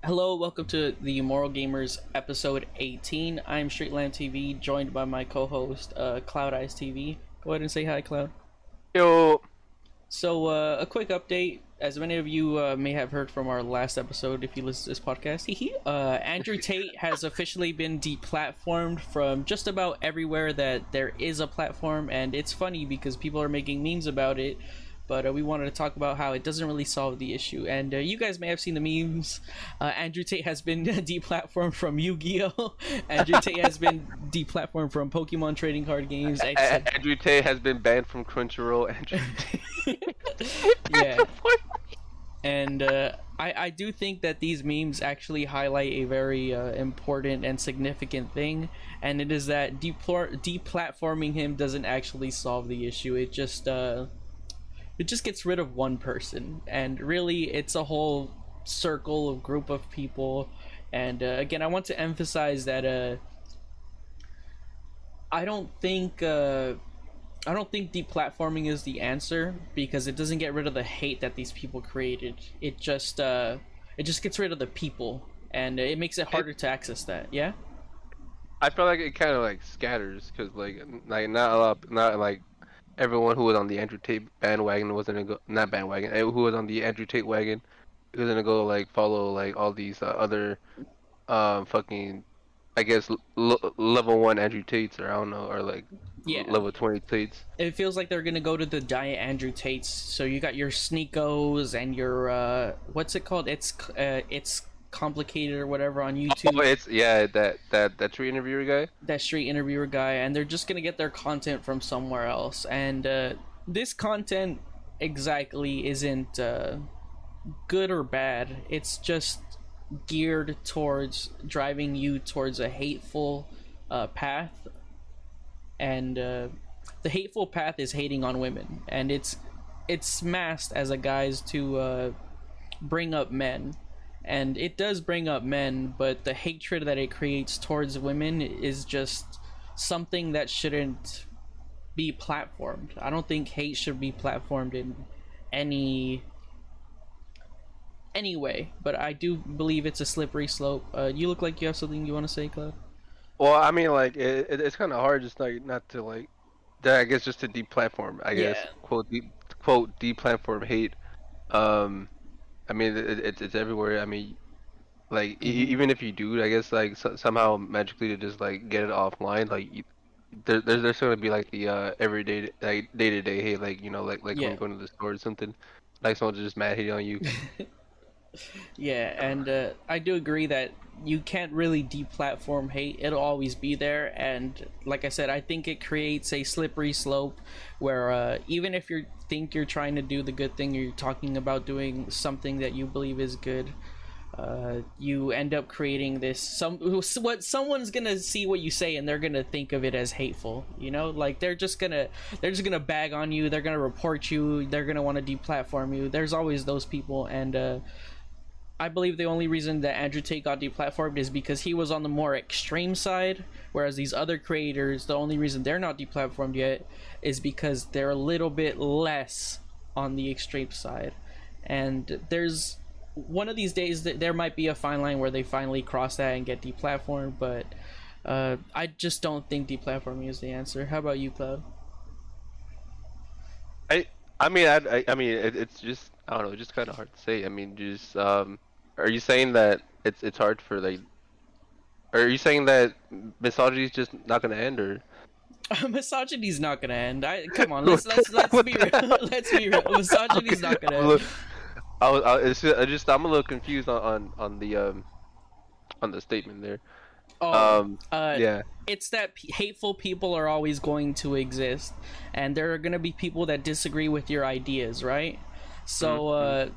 Hello, welcome to the Moral Gamers episode 18. I'm Streetlamp TV, joined by my co-host, Cloud Eyes TV. Go ahead and say hi, Cloud. Yo, A quick update. As many of you may have heard from our last episode, if you listen to this podcast, Andrew Tate has officially been deplatformed from just about everywhere that there is a platform, and it's funny because people are making memes about it. But we wanted to talk about how it doesn't really solve the issue. And you guys may have seen the memes. Andrew Tate has been deplatformed from Yu-Gi-Oh! Andrew Tate has been deplatformed from Pokemon trading card games. Andrew Tate has been banned from Crunchyroll. Andrew Tate. Yeah. And I do think that these memes actually highlight a very important and significant thing. And it is that deplatforming him doesn't actually solve the issue. It just gets rid of one person, and really it's a whole circle of group of people. And again, I want to emphasize that I don't think deplatforming is the answer, because it doesn't get rid of the hate that these people created. It just gets rid of the people, and it makes it harder to access that. Yeah. I feel like it kind of like scatters because like not a lot, not like everyone who was on the Andrew Tate bandwagon wasn't gonna go, not bandwagon, who was on the Andrew Tate wagon was gonna go like follow like all these other fucking, I guess, level 1 Andrew Tates, or I don't know, or like Yeah. level 20 Tates. It feels like they're gonna go to the giant Andrew Tates. So you got your Sneakos and your what's it called? It's complicated or whatever on YouTube. Oh, it's that tree interviewer guy. That street interviewer guy, and they're just gonna get their content from somewhere else. And this content exactly isn't good or bad. It's just geared towards driving you towards a hateful path, and the hateful path is hating on women, and it's masked as a guise to bring up men. And it does bring up men, but the hatred that it creates towards women is just something that shouldn't be platformed. I don't think hate should be platformed in any way, but I do believe it's a slippery slope. You look like you have something you want to say, Cloud. Well, I mean, like it's kind of hard just like not to like, I guess, just to deplatform. I guess Yeah. quote deplatform hate. Um, I mean, it's everywhere. I mean, like even if you do, I guess, like somehow magically to just like get it offline, like there's gonna be like the everyday, like day to day hate, like like when Yeah. you go to the store or something, like someone just mad hate on you. Yeah, and I do agree that you can't really deplatform hate. It'll always be there, and like I said, I think it creates a slippery slope where even if you think you're trying to do the good thing, you're talking about doing something that you believe is good, you end up creating this what someone's gonna see what you say and they're gonna think of it as hateful. Like they're just gonna bag on you, they're gonna report you, they're gonna want to deplatform you. There's always those people, and I believe the only reason that Andrew Tate got deplatformed is because he was on the more extreme side, whereas these other creators, the only reason they're not deplatformed yet is because they're a little bit less on the extreme side. And there's one of these days that there might be a fine line where they finally cross that and get deplatformed, but I just don't think deplatforming is the answer. How about you, Cloud? I mean, it's just, I don't know, it's just kind of hard to say. I mean, just are you saying that it's hard for like, are you saying that misogyny is just not gonna end, or? Misogyny's not gonna end. Come on, let's be real. Let's be real. Misogyny's not gonna end. I'm a little confused on the statement there. Oh, Yeah. it's that hateful people are always going to exist, and there are going to be people that disagree with your ideas, right? So,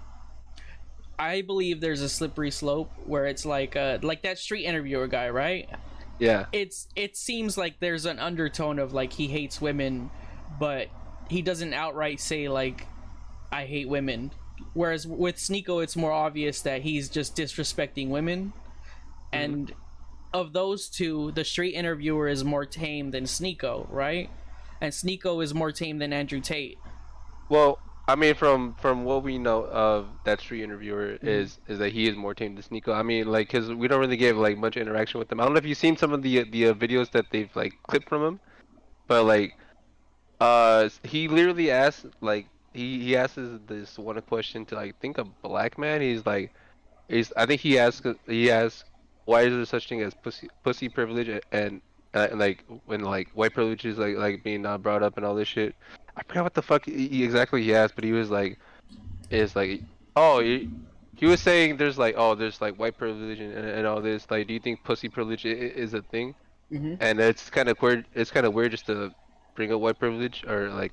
I believe there's a slippery slope where it's like that street interviewer guy, right? Yeah. It seems like there's an undertone of like he hates women, but he doesn't outright say like I hate women. Whereas with Sneeko, it's more obvious that he's just disrespecting women, and of those two, the street interviewer is more tame than Sneeko, right? And Sneeko is more tame than Andrew Tate. Well, I mean, from what we know of that street interviewer Hmm. is that he is more tame than Sneeko. I mean, like, cause we don't really get like much interaction with him. I don't know if you've seen some of the videos that they've like clipped from him, but like, he literally asked like he asks this one question to like think a black man. He's I think he asked why is there such thing as pussy privilege and like when like white privilege is like being brought up and all this shit. I forgot what the fuck exactly he asked, but he was like is like oh he was saying there's like oh there's like white privilege and all this like do you think pussy privilege is a thing? Hmm. And it's kind of weird. It's kind of weird just to bring up white privilege or like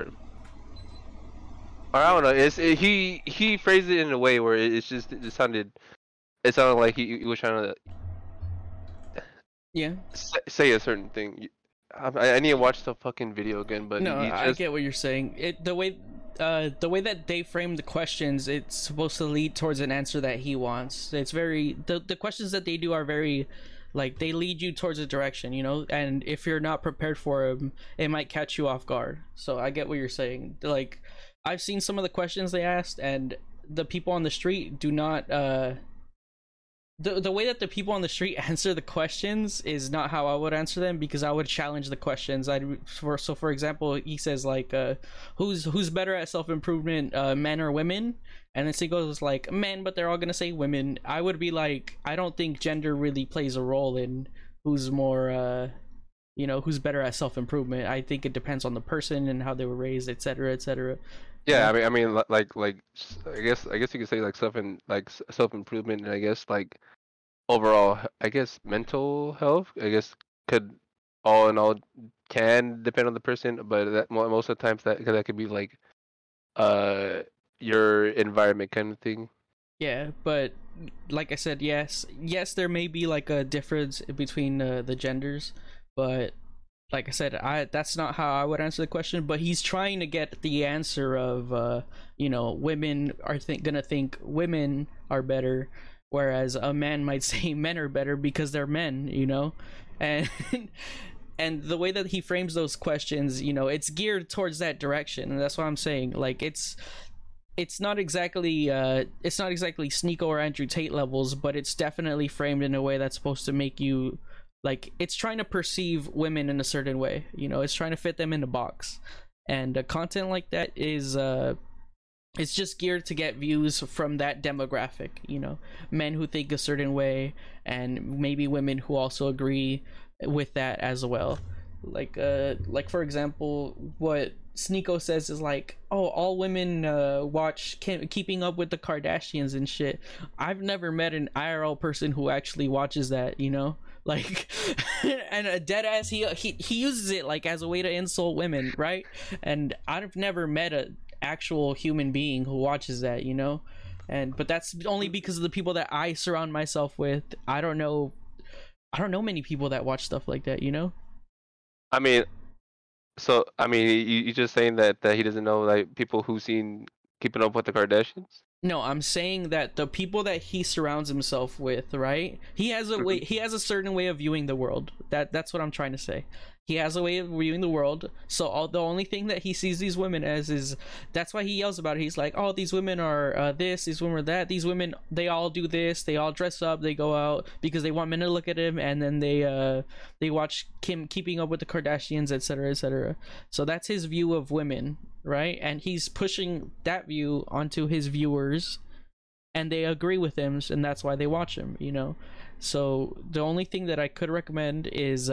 or I don't know. He phrased it in a way where it's just it sounded like he was trying to Yeah. say a certain thing. I need to watch the fucking video again, but No, he I just get what you're saying. The way that they frame the questions, it's supposed to lead towards an answer that he wants. It's very the questions that they do are very, like they lead you towards a direction, you know. And if you're not prepared for them, it might catch you off guard. So I get what you're saying. Like, I've seen some of the questions they asked, and the people on the street do not the way that the people on the street answer the questions is not how I would answer them, because I would challenge the questions. For example, he says like who's better at self-improvement, men or women? And then he goes like men, but they're all gonna say women. I would be like, I don't think gender really plays a role in who's more who's better at self-improvement. I think it depends on the person and how they were raised, etc., etc. You yeah. know. I guess you could say like self improvement and I guess like overall I guess mental health I guess could all in all can depend on the person, but most of the times that could be like uh your environment kind of thing. Yeah, but like I said, yes, there may be like a difference between the genders, but like I said, I that's not how I would answer the question. But he's trying to get the answer of, women are gonna think women are better, whereas a man might say men are better because they're men, and and the way that he frames those questions, it's geared towards that direction, and that's what I'm saying. Like it's not exactly Sneeko or Andrew Tate levels, but it's definitely framed in a way that's supposed to make you, like, it's trying to perceive women in a certain way. It's trying to fit them in a box, and content like that is it's just geared to get views from that demographic. Men who think a certain way, and maybe women who also agree with that as well. Like for example, what Sneeko says is like, oh, all women watch Keeping Up with the Kardashians and shit. I've never met an IRL person who actually watches that. Like, and a dead ass, he uses it like as a way to insult women, right? And I've never met a actual human being who watches that. And but that's only because of the people that I surround myself with. I don't know many people that watch stuff like that. I mean, so I mean, you just saying that he doesn't know like people who seen Keeping Up with the Kardashians? No, I'm saying that the people that he surrounds himself with, right? He has a way. Mhm. He has a certain way of viewing the world. That's what I'm trying to say. He has a way of viewing the world. So the only thing that he sees these women as is, that's why he yells about it. He's like, "Oh, these women are this. These women are that. These women, they all do this. They all dress up. They go out because they want men to look at him, and then they watch Kim Keeping Up with the Kardashians, etc., etc." So that's his view of women, right? And he's pushing that view onto his viewers, and they agree with him, and that's why they watch him. So the only thing that I could recommend is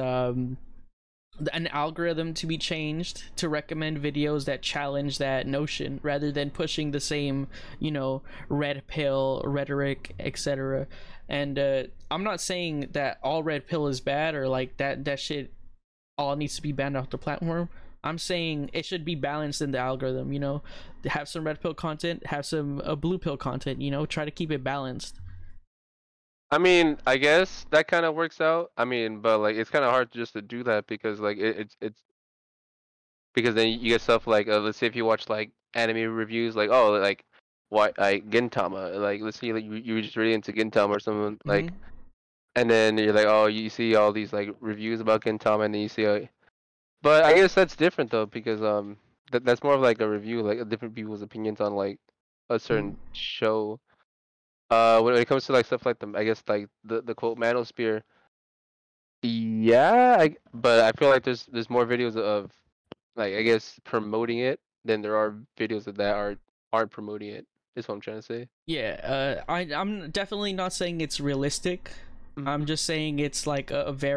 an algorithm to be changed to recommend videos that challenge that notion, rather than pushing the same, red pill rhetoric, etc. And I'm not saying that all red pill is bad, or like that shit all needs to be banned off the platform. I'm saying it should be balanced in the algorithm. Have some red pill content, have some blue pill content. Try to keep it balanced. I mean, I guess that kind of works out. I mean, but like it's kind of hard just to do that because like it's because then you get stuff like let's say if you watch like anime reviews like oh like why like Gintama like let's say like you're just really into Gintama or something Mm-hmm. like and then you're like oh you see all these like reviews about Gintama and then you see but I guess that's different though because that's more of like a review, like different people's opinions on like a certain show. When it comes to like stuff like I guess like the quote manosphere, yeah, but I feel like there's more videos of like I guess promoting it than there are videos of that aren't promoting it. Is what I'm trying to say. Yeah, I'm definitely not saying it's realistic. I'm just saying it's like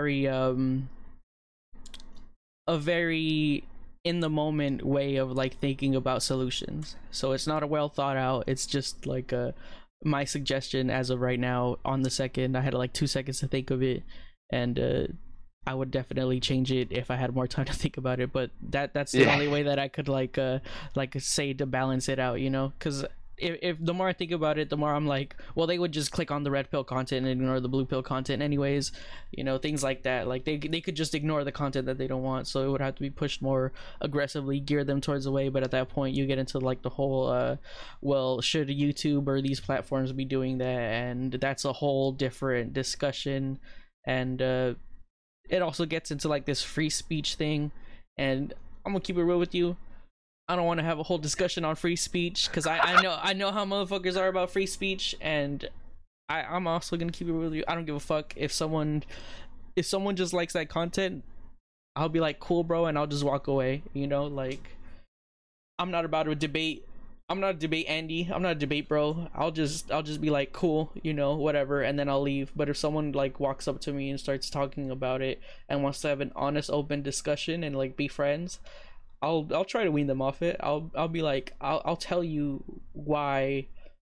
a very in the moment way of like thinking about solutions. So it's not a well thought out. It's just like my suggestion as of right now on the second. I had like 2 seconds to think of it, and I would definitely change it if I had more time to think about it. But that's the only way that I could like say to balance it out, you know? Because if the more I think about it, the more I'm like, well, they would just click on the red pill content and ignore the blue pill content anyways, you know, things like that. Like they could just ignore the content that they don't want, so it would have to be pushed more aggressively, gear them towards the way. But at that point, you get into like the whole, well, should YouTube or these platforms be doing that? And that's a whole different discussion. And it also gets into like this free speech thing. And I'm gonna keep it real with you. I don't want to have a whole discussion on free speech because I know how motherfuckers are about free speech, and I'm also gonna keep it with you. I don't give a fuck if someone just likes that content. I'll be like, cool, bro, and I'll just walk away. You know, like I'm not about to debate. I'm not a debate Andy. I'm not a debate bro. I'll just be like, cool, you know, whatever, and then I'll leave. But if someone like walks up to me and starts talking about it and wants to have an honest, open discussion and like be friends, I'll try to wean them off it. I'll be like, I'll tell you why.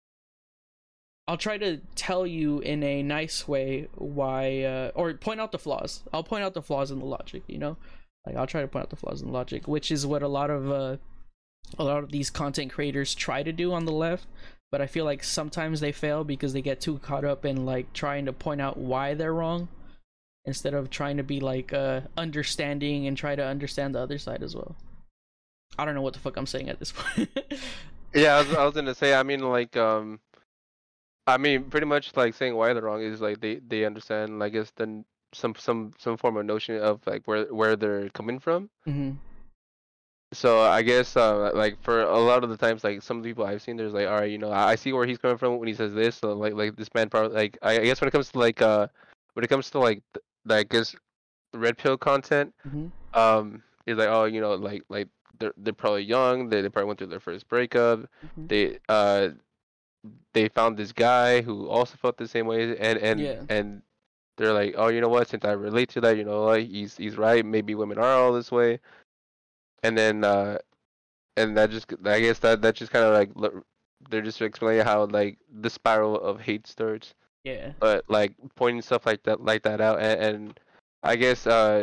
I'll try to tell you in a nice way why, or point out the flaws. I'll point out the flaws in the logic, you know? Like I'll try to point out the flaws in the logic, which is what a lot of these content creators try to do on the left. But I feel like sometimes they fail because they get too caught up in like trying to point out why they're wrong, instead of trying to be like understanding and try to understand the other side as well. I don't know what the fuck I'm saying at this point. Yeah, I was gonna say. I mean, like, I mean, pretty much like saying why they're wrong is like they understand, I guess, then some form of notion of like where they're coming from. Mm-hmm. So I guess like for a lot of the times, like some of the people I've seen, there's like, all right, you know, I see where he's coming from when he says this. So like this man probably like I guess when it comes to like I guess red pill content, is like, oh, you know, like they're probably young. They probably went through their first breakup. They found this guy who also felt the same way, and they're like, oh, you know what? Since I relate to that, you know, like he's right. Maybe women are all this way, and then and that just I guess that just kind of like they're just explaining how like the spiral of hate starts. Yeah. But like pointing stuff like that out, and I guess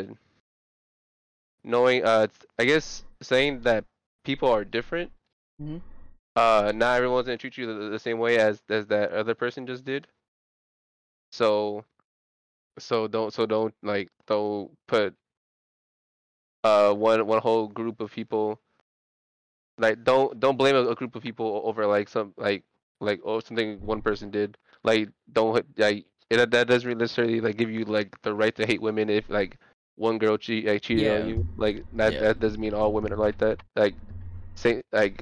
knowing I guess saying that people are different. Mm-hmm. Not everyone's gonna treat you the same way as that other person just did. So don't like don't put one whole group of people, like don't blame a group of people over like some like oh something one person did. Like don't like that doesn't necessarily like give you like the right to hate women if like one girl cheated on you. Like that doesn't mean all women are like that. Like say like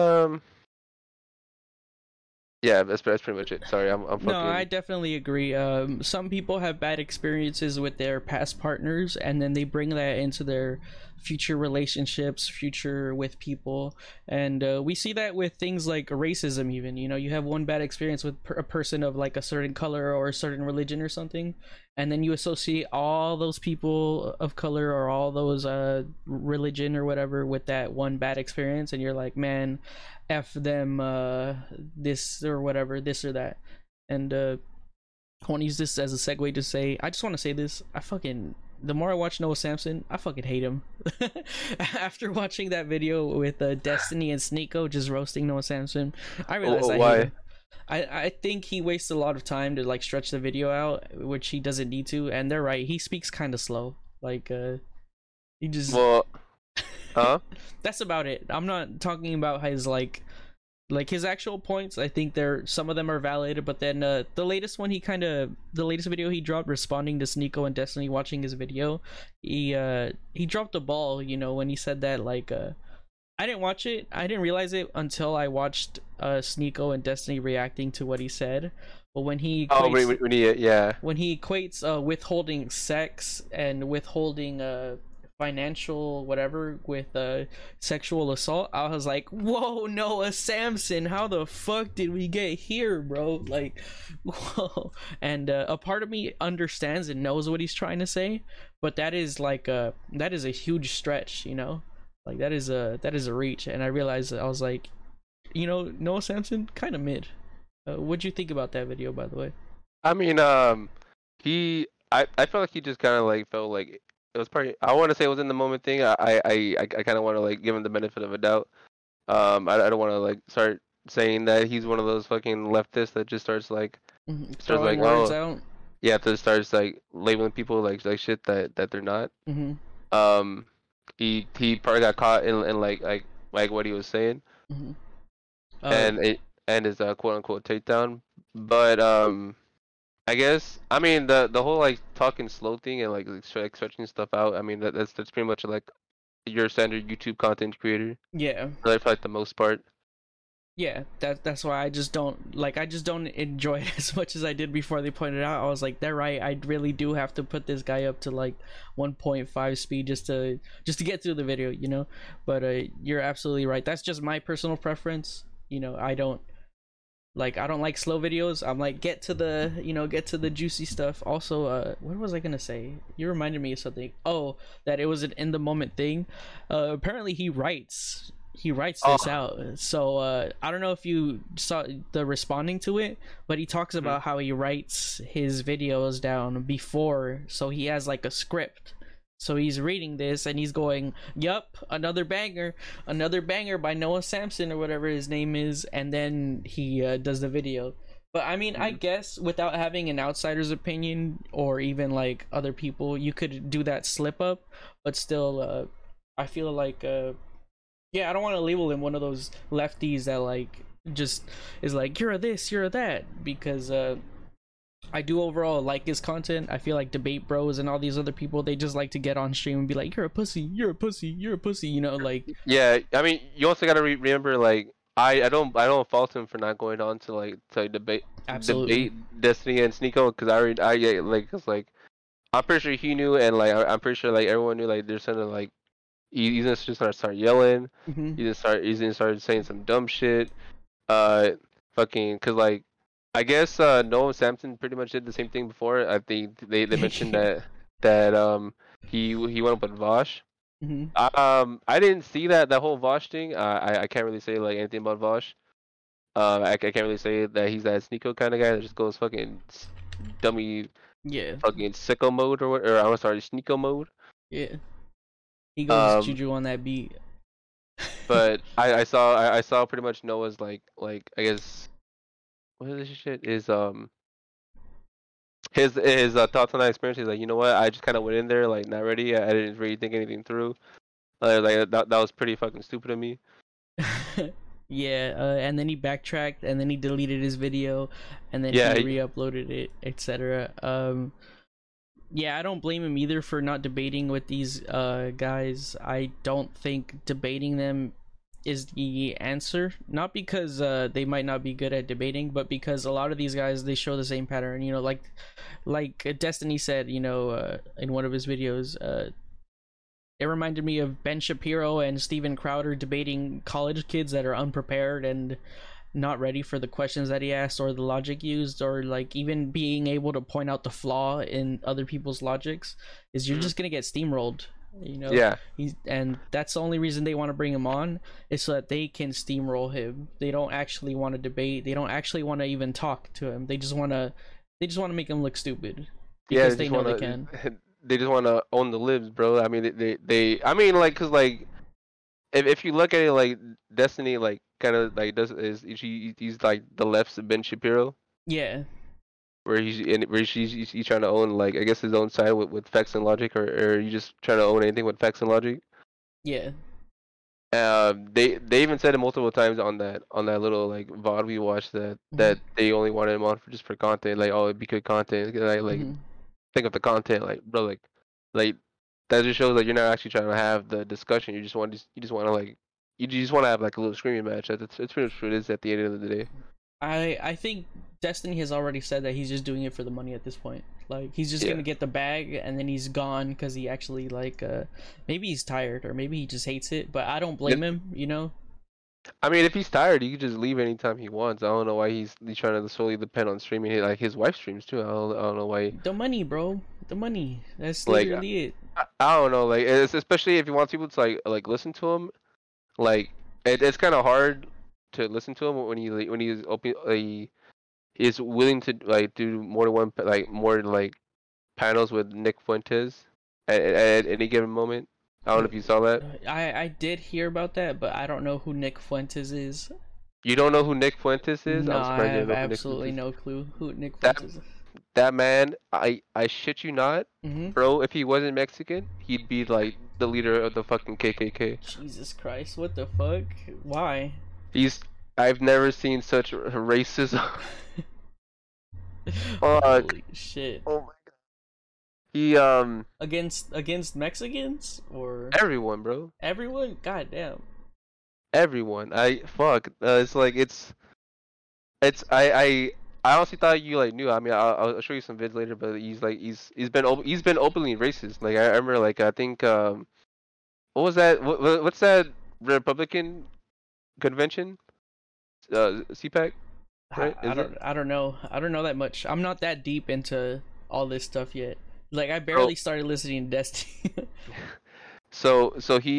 yeah, that's pretty much it. Sorry, I'm fucking... No, I definitely agree. Some people have bad experiences with their past partners, and then they bring that into their future relationships, future with people, and we see that with things like racism. Even, you know, you have one bad experience with a person of like a certain color or a certain religion or something, and then you associate all those people of color or all those religion or whatever with that one bad experience, and you're like, man, F them, this or whatever, this or that. And I want to use this as a segue to say, I just want to say this. The more I watch Noah Samsen, I fucking hate him. After watching that video with Destiny and Sneeko just roasting Noah Samsen, I realized I hate him. I think he wastes a lot of time to like stretch the video out, which he doesn't need to. And they're right, he speaks kind of slow. Like he just... Well... Huh? That's about it. I'm not talking about his like his actual points. I think some of them are valid, but then the latest video he dropped responding to Sneeko and Destiny watching his video, he dropped the ball, you know, when he said that like I didn't watch it. I didn't realize it until I watched Sneeko and Destiny reacting to what he said. But Oh, yeah. when he equates withholding sex and withholding financial whatever with sexual assault, I was like, whoa, Noah Samson, how the fuck did we get here, bro? Like, whoa. And a part of me understands and knows what he's trying to say, but that is like that is a huge stretch, you know, like that is a reach. And I realized that I was like, you know, Noah Samson kind of mid. What'd you think about that video, by the way? I mean, I felt like he just kind of like felt like it was probably. I want to say it was in the moment thing. I kind of want to like give him the benefit of a doubt. I don't want to like start saying that he's one of those fucking leftists that just starts like starts Throwing like words oh out. yeah, to starts like labeling people like shit that they're not. Mm-hmm. Um, he probably got caught in like what he was saying Mm-hmm. and it and his quote unquote takedown. But I guess I mean the whole like talking slow thing and like stretching stuff out. I mean that's pretty much like your standard YouTube content creator. Yeah. Really for like the most part. Yeah, that's why I just don't enjoy it as much as I did before they pointed out. I was like, they're right. I really do have to put this guy up to like 1.5 speed just to get through the video, you know. But you're absolutely right. That's just my personal preference. You know, I don't like slow videos. I'm like, get to the juicy stuff. Also, what was I gonna say? You reminded me of something. Oh, that it was an in the moment thing. Apparently he writes this out. So I don't know if you saw the responding to it, but he talks about how he writes his videos down before, so he has like a script. So he's reading this and he's going, yup, another banger by Noah Samson or whatever his name is, and then he does the video. But I mean, I guess without having an outsider's opinion or even like other people, you could do that slip up, but still I feel like yeah, I don't want to label him one of those lefties that like just is like you're a this, you're a that, because I do overall like his content. I feel like Debate Bros and all these other people, they just like to get on stream and be like, you're a pussy, you're a pussy, you're a pussy, you know, like. Yeah, I mean, you also gotta remember like I don't fault him for not going on to Absolutely. debate Destiny and Sneeko because I yeah, like cause like I'm pretty sure he knew and like I'm pretty sure like everyone knew like there's something like he's gonna just start yelling. Mm-hmm. He's gonna start saying some dumb shit. Uh, fucking, cause like, I guess Noah Samson pretty much did the same thing before. I think they mentioned that he went up with Vosh. Mm-hmm. I didn't see that whole Vosh thing. I can't really say like anything about Vosh. I can't really say that he's that Sneeko kind of guy that just goes fucking dummy, Yeah. fucking sicko mode or I'm sorry, Sneeko mode. Yeah. He goes Um, Juju on that beat. but I saw pretty much Noah's like I guess what is this shit is his thoughts on that experience. He's like, you know what, I just kind of went in there like not ready. I didn't really think anything through. Like that was pretty fucking stupid of me. Yeah, and then he backtracked and then he deleted his video and then Yeah, he re-uploaded it, etc. Yeah, I don't blame him either for not debating with these guys. I don't think debating them is the answer, not because they might not be good at debating, but because a lot of these guys, they show the same pattern, you know, like Destiny said, you know, in one of his videos, it reminded me of Ben Shapiro and Steven Crowder debating college kids that are unprepared and not ready for the questions that he asked or the logic used, or like even being able to point out the flaw in other people's logics. Is you're just gonna get steamrolled, you know. yeah, And that's the only reason they want to bring him on, is so that they can steamroll him. They don't actually want to debate. They don't actually want to even talk to him. They just want to make him look stupid yeah. because they know they can. They just want to own the libs, bro. I mean, they I mean, like, cause like if you look at it like Destiny, like kind of like does is he's like the left's Ben Shapiro. Yeah. Where he's trying to own like I guess his own side with facts and logic, or you just trying to own anything with facts and logic. Yeah. They even said it multiple times on that little like VOD we watched that they only wanted him on for content, like oh it'd be good content, like Mm-hmm. think of the content, like bro, like that just shows that you're not actually trying to have the discussion. You just want to like you just want to have like a little screaming match. That's pretty much what it is at the end of the day. I think Destiny has already said that he's just doing it for the money at this point. Like he's just Yeah. gonna get the bag and then he's gone because he actually like maybe he's tired or maybe he just hates it. But I don't blame him. You know. I mean, if he's tired, he can just leave anytime he wants. I don't know why he's trying to solely depend on streaming. Like his wife streams too. I don't know why. The money, bro. The money. That's Like literally it. I don't know. Like it's, especially if you want people to like listen to him. Like it's kind of hard to listen to him when he's open. He is willing to like do more than one more like panels with Nick Fuentes at any given moment. I don't know if you saw that. I did hear about that, but I don't know who Nick Fuentes is. You don't know who Nick Fuentes is? No, I'm I surprised you have don't know who Nick absolutely Fuentes is. no clue who Nick That- Fuentes is. That man, I shit you not, Mm-hmm. bro. If he wasn't Mexican, he'd be like the leader of the fucking KKK. Jesus Christ, what the fuck? Why? I've never seen such racism. Holy shit. Oh my god. He Against Mexicans or everyone, bro. everyone? God damn. Everyone. It's like I honestly thought you like knew. I mean, I'll show you some vids later, but he's been openly racist. Like I remember, like I think what was that? What's that Republican convention? CPAC, right? I don't know. I don't know that much. I'm not that deep into all this stuff yet. Like I barely started listening to Destiny. So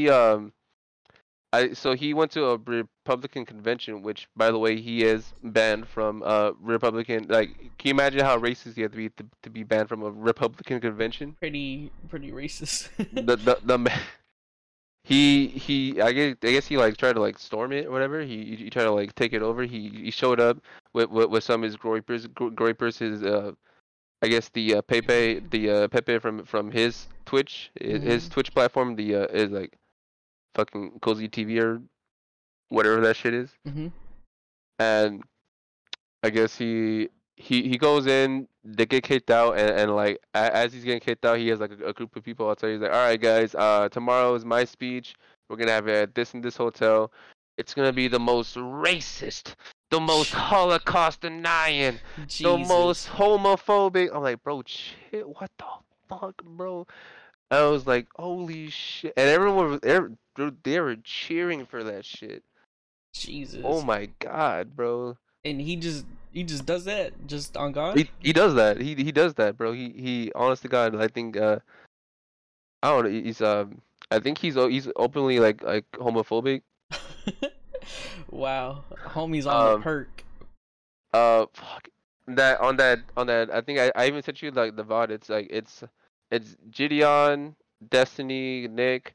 he went to a Republican convention, which, by the way, he is banned from Republican. Like, can you imagine how racist you have to be to be banned from a Republican convention? pretty racist. The man, I guess he like tried to like storm it or whatever. He tried to like take it over. He showed up with some of his groypers, his I guess the Pepe from his Twitch, his Twitch platform, is like fucking Cozy TV or whatever that shit is. Mm-hmm. And I guess he goes in, they get kicked out, and like as he's getting kicked out, he has like a group of people outside. He's like, all right guys, tomorrow is my speech. We're gonna have it at this and this hotel. It's gonna be the most racist, the most Holocaust denying, the most homophobic. I'm like, bro, shit, what the fuck, bro? I was like, holy shit, and everyone they were cheering for that shit. Jesus. Oh my god, bro. And he just does that just on God. He does that. He does that, bro. He honest to God, I think I don't know. He's I think he's openly like homophobic. Wow, homie's on the perk. Fuck. That I think I even sent you like the VOD. It's like it's Gideon, Destiny, Nick,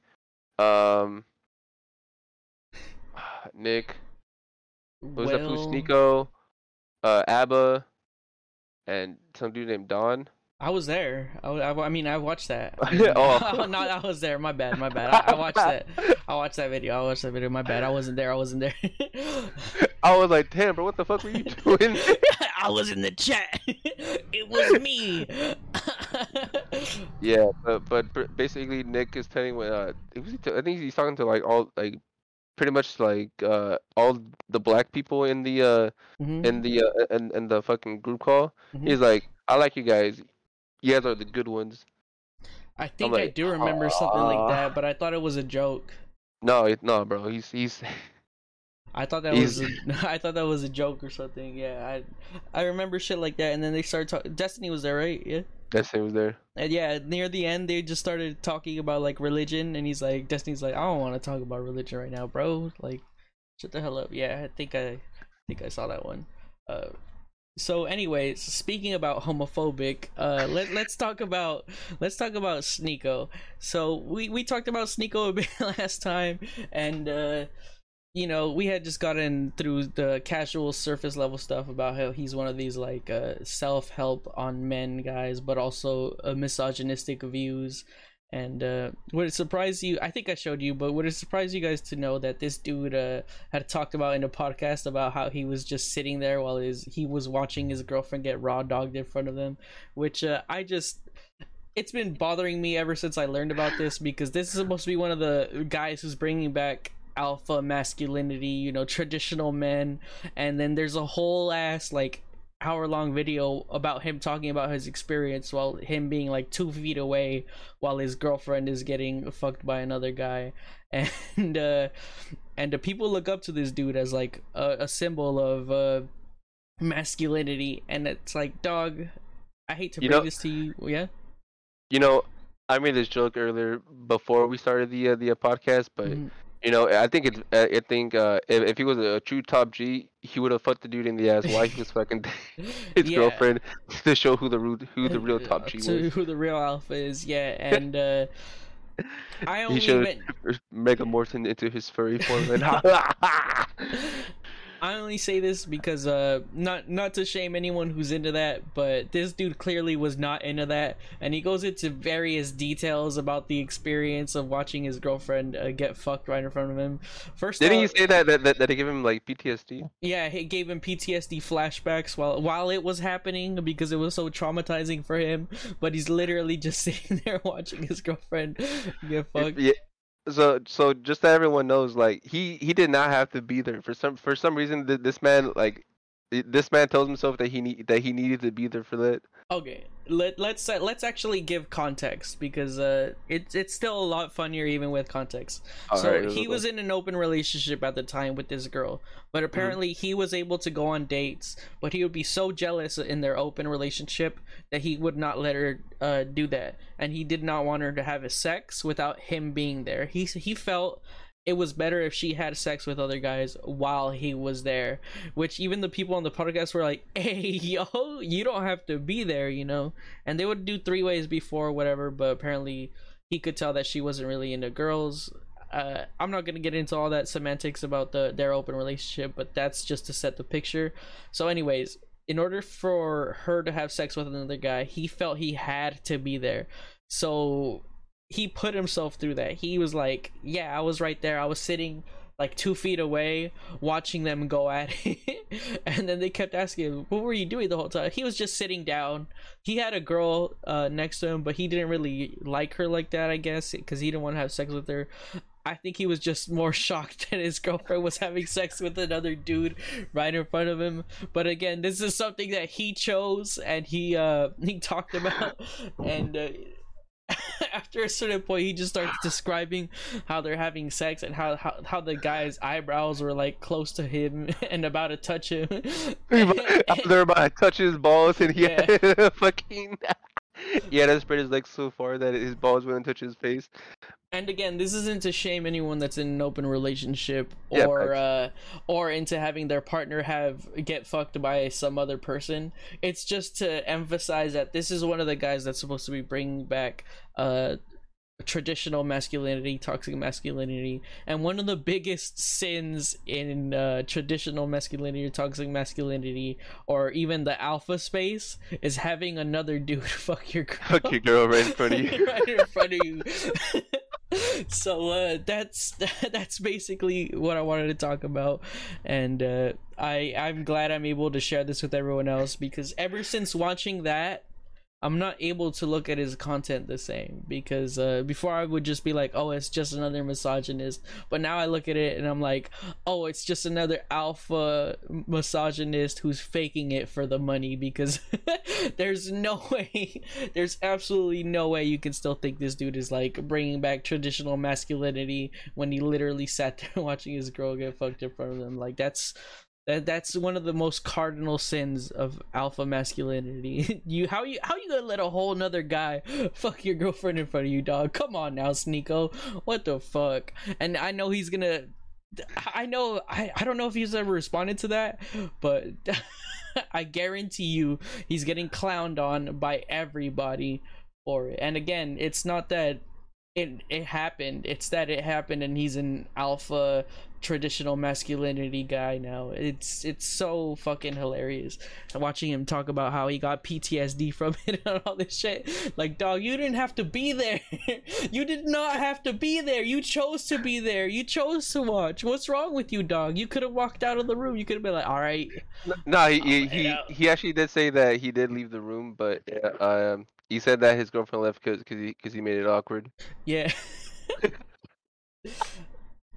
Nick. What was that? Nico, Abba, and some dude named Don. I was there. I mean, I watched that. Oh. No, I was there. My bad. I watched that. I watched that video. My bad. I wasn't there. I was like, damn, bro, what the fuck were you doing? I was in the chat. It was me. Yeah, but basically, Nick is telling I think he's talking to like all like pretty much like all the black people in the in the fucking group call. Mhm. He's like, I like you guys. You guys are the good ones. I think I do remember something like that, but I thought it was a joke. No, bro. He's. I thought that was a joke or something. Yeah, I remember shit like that, and then they started talking. Destiny was there, right? Yeah. Destiny was there. And yeah, near the end, they just started talking about like religion, and Destiny's like, I don't want to talk about religion right now, bro. Like, shut the hell up. Yeah, I think I saw that one. So anyways, speaking about homophobic, let's talk about Sneeko. So we talked about Sneeko a bit last time, and you know, we had just gotten through the casual surface level stuff about how he's one of these like self-help on men guys, but also misogynistic views. And would it surprise you? I think I showed you, but would it surprise you guys to know that this dude had talked about in a podcast about how he was just sitting there while he was watching his girlfriend get raw dogged in front of him, which it's been bothering me ever since I learned about this, because this is supposed to be one of the guys who's bringing back alpha masculinity, you know, traditional men. And then there's a whole ass like hour-long video about him talking about his experience while him being like 2 feet away while his girlfriend is getting fucked by another guy. And the people look up to this dude as like a symbol of masculinity. And it's like, dog, I hate to bring this to you. Yeah. You know, I made this joke earlier before we started the podcast, but you know, I think if he was a true top G, he would have fucked the dude in the ass while he was fucking his girlfriend to show who the real top G was. Who the real alpha is, yeah. And I only he showed Megamorph into his furry form. And I only say this because not to shame anyone who's into that, but this dude clearly was not into that, and he goes into various details about the experience of watching his girlfriend get fucked right in front of him. First, didn't he say that it gave him like PTSD? Yeah, it gave him PTSD flashbacks while it was happening because it was so traumatizing for him. But he's literally just sitting there watching his girlfriend get fucked. Yeah. So just so everyone knows, like he did not have to be there for some reason. This man told himself that he needed to be there for that. Okay, let's actually give context because it's still a lot funnier even with context. He was in an open relationship at the time with this girl, but apparently he was able to go on dates, but he would be so jealous in their open relationship that he would not let her do that, and he did not want her to have a sex without him being there. He felt it was better if she had sex with other guys while he was there, which even the people on the podcast were like, hey, yo, you don't have to be there, you know? And they would do 3-ways before, whatever, but apparently he could tell that she wasn't really into girls. I'm not going to get into all that semantics about their open relationship, but that's just to set the picture. So anyways, in order for her to have sex with another guy, he felt he had to be there. So he put himself through that. He was like, yeah, I was right there. I was sitting like 2 feet away watching them go at it. And then they kept asking him, what were you doing the whole time? He was just sitting down. He had a girl next to him, but he didn't really like her like that, I guess, because he didn't want to have sex with her. I think he was just more shocked that his girlfriend was having sex with another dude right in front of him. But again, this is something that he chose and he talked about. And after a certain point, he just starts describing how they're having sex and how the guy's eyebrows were like close to him and about to touch him. They're about to touch his balls, and he had fucking he had to spread his legs so far that his balls wouldn't touch his face. And again, this isn't to shame anyone that's in an open relationship or into having their partner get fucked by some other person. It's just to emphasize that this is one of the guys that's supposed to be bringing back traditional masculinity, toxic masculinity, and one of the biggest sins in traditional masculinity or toxic masculinity or even the alpha space is having another dude fuck your girl right in front of you. right in front of you. So that's basically what I wanted to talk about, and I'm glad I'm able to share this with everyone else, because ever since watching that, I'm not able to look at his content the same, because before I would just be like, oh, it's just another misogynist, but now I look at it and I'm like, oh, it's just another alpha misogynist who's faking it for the money, because there's absolutely no way you can still think this dude is like bringing back traditional masculinity when he literally sat there watching his girl get fucked in front of him. Like that's one of the most cardinal sins of alpha masculinity. How you gonna let a whole nother guy fuck your girlfriend in front of you, dog? Come on now, Sneeko. What the fuck? And I know he's gonna. I don't know if he's ever responded to that, but I guarantee you he's getting clowned on by everybody for it. And again, it's not that it happened, it's that it happened and he's an alpha traditional masculinity guy now. It's so fucking hilarious watching him talk about how he got PTSD from it and all this shit. Like, dog, you didn't have to be there. You did not have to be there. You chose to be there. You chose to watch. What's wrong with you, dog? You could have walked out of the room. You could have been like, all right. No, he actually did say that he did leave the room, but he said that his girlfriend left because he made it awkward. Yeah.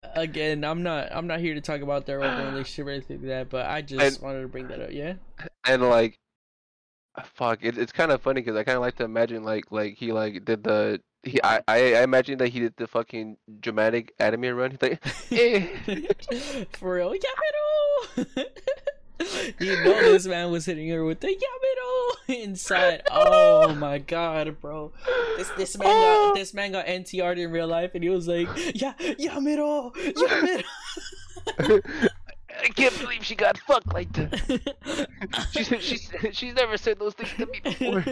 Again, I'm not here to talk about their open relationship or anything like that, but I just wanted to bring that up. Yeah. And like, fuck, it's kind of funny because I kind of like to imagine like he like did the he I imagine that he did the fucking dramatic anime run. He's like, eh. For real, Yamero. You know this man was hitting her with the Yamero inside. Oh my god, bro. This man got NTR'd in real life, and he was like, yeah, Yamero, Yamero. I can't believe she got fucked like that. She's never said those things to me before.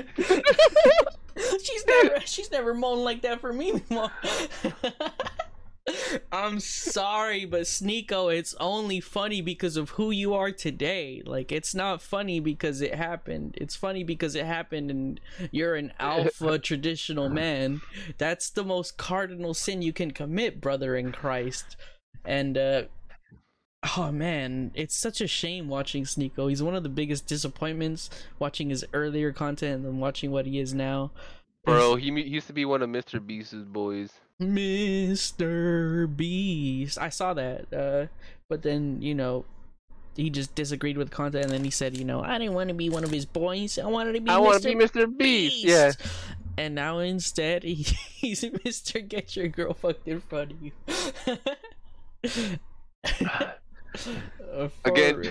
she's never moaned like that for me before. I'm sorry, but Sneeko, it's only funny because of who you are today. Like, it's not funny because it happened. It's funny because it happened and you're an alpha traditional man. That's the most cardinal sin you can commit, brother in Christ. And oh man, it's such a shame watching Sneeko. He's one of the biggest disappointments watching his earlier content than watching what he is now. Bro, he used to be one of Mr. Beast's boys. Mr. Beast. I saw that. But then, he just disagreed with content, and then he said, I didn't want to be one of his boys. I wanted to be Mr. Beast. Yeah. And now instead, he's Mr. Get Your Girl Fucked in front of you. Again,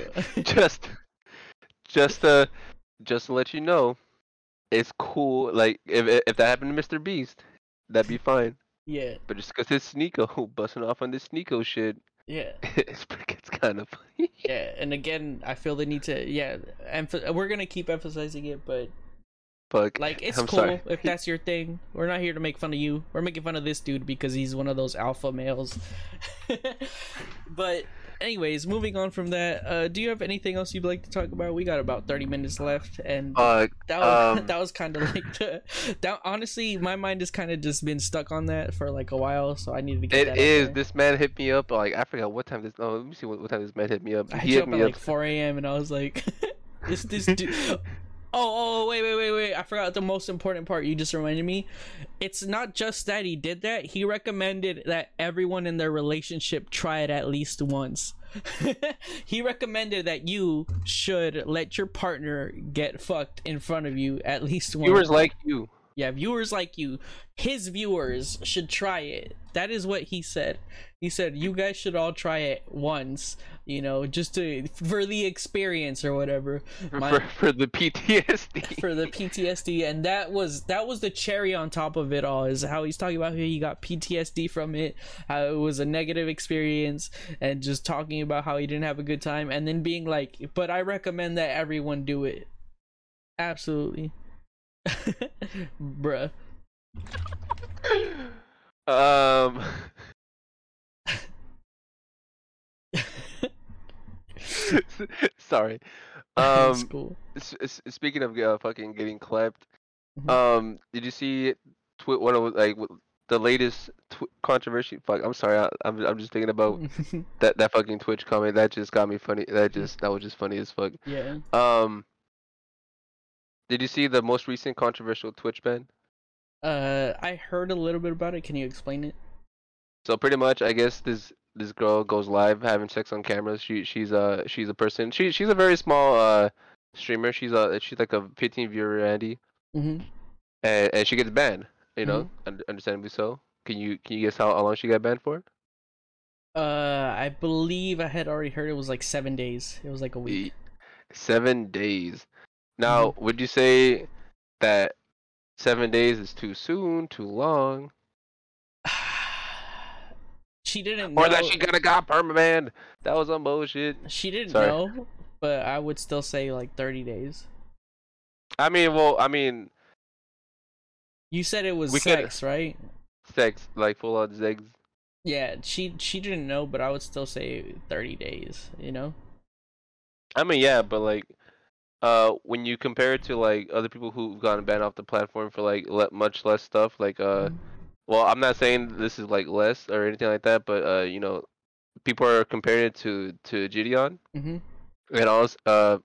just to let you know, it's cool. Like if that happened to Mr. Beast, that'd be fine. Yeah. But just because it's Sneeko busting off on this Sneeko shit, yeah, it's kind of funny. Yeah, and again, I feel the need to we're gonna keep emphasizing it, but like it's cool sorry. If that's your thing. We're not here to make fun of you. We're making fun of this dude because he's one of those alpha males. But anyways, moving on from that, do you have anything else you'd like to talk about? We got about 30 minutes left, and that was kind of like honestly, my mind has kind of just been stuck on that for like a while, so I needed to get that out. This man hit me up like I forgot what time this. Let me see what time this man hit me up. He hit me up at like 4 a.m. and I was like, this dude. Oh, wait. I forgot the most important part. You just reminded me. It's not just that he did that. He recommended that everyone in their relationship try it at least once. He recommended that you should let your partner get fucked in front of you at least once. Viewers like you. Yeah, viewers like you. His viewers should try it. That is what he said. He said, you guys should all try it once, just for the experience or whatever. For the PTSD. For the PTSD. And that was the cherry on top of it all, is how he's talking about how he got PTSD from it, how it was a negative experience, and just talking about how he didn't have a good time, and then being like, but I recommend that everyone do it. Absolutely. Bruh. Sorry. That's cool. Speaking of fucking getting clapped, Mm-hmm. did you see one of the latest controversy? Fuck, I'm sorry. I'm just thinking about that fucking Twitch comment. That just got me funny. That was just funny as fuck. Yeah. Did you see the most recent controversial Twitch ban? I heard a little bit about it. Can you explain it? So pretty much, I guess this girl goes live having sex on camera. She's a person. She's a very small streamer. She's like a 15 viewer Andy. Mm-hmm. And she gets banned. Understandably so. Can you guess how long she got banned for? I believe I had already heard it was like 7 days. It was like a week. 7 days. Now, would you say that 7 days is too soon, too long? She didn't know. Or that she got permabanned. That was some bullshit. She didn't know, but I would still say like 30 days. I mean... You said it was sex, right? Sex, like full on sex. Yeah, she didn't know, but I would still say 30 days, I mean, yeah, but like... when you compare it to like other people who've gotten banned off the platform for like much less stuff, like well, I'm not saying this is like less or anything like that, but people are comparing it to Gideon, and also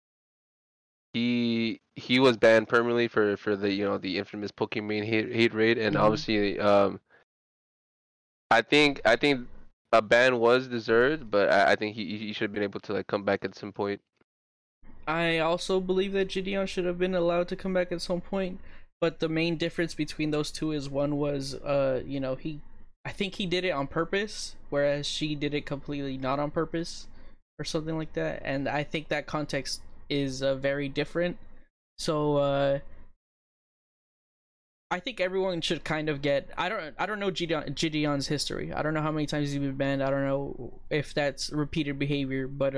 he was banned permanently for the the infamous Pokemon hate raid, and obviously I think a ban was deserved, but I think he should have been able to like come back at some point. I also believe that Gideon should have been allowed to come back at some point, but the main difference between those two is one was, I think he did it on purpose, whereas she did it completely not on purpose, or something like that. And I think that context is very different. So I think everyone should kind of get. I don't know Gideon's history. I don't know how many times he's been banned. I don't know if that's repeated behavior, but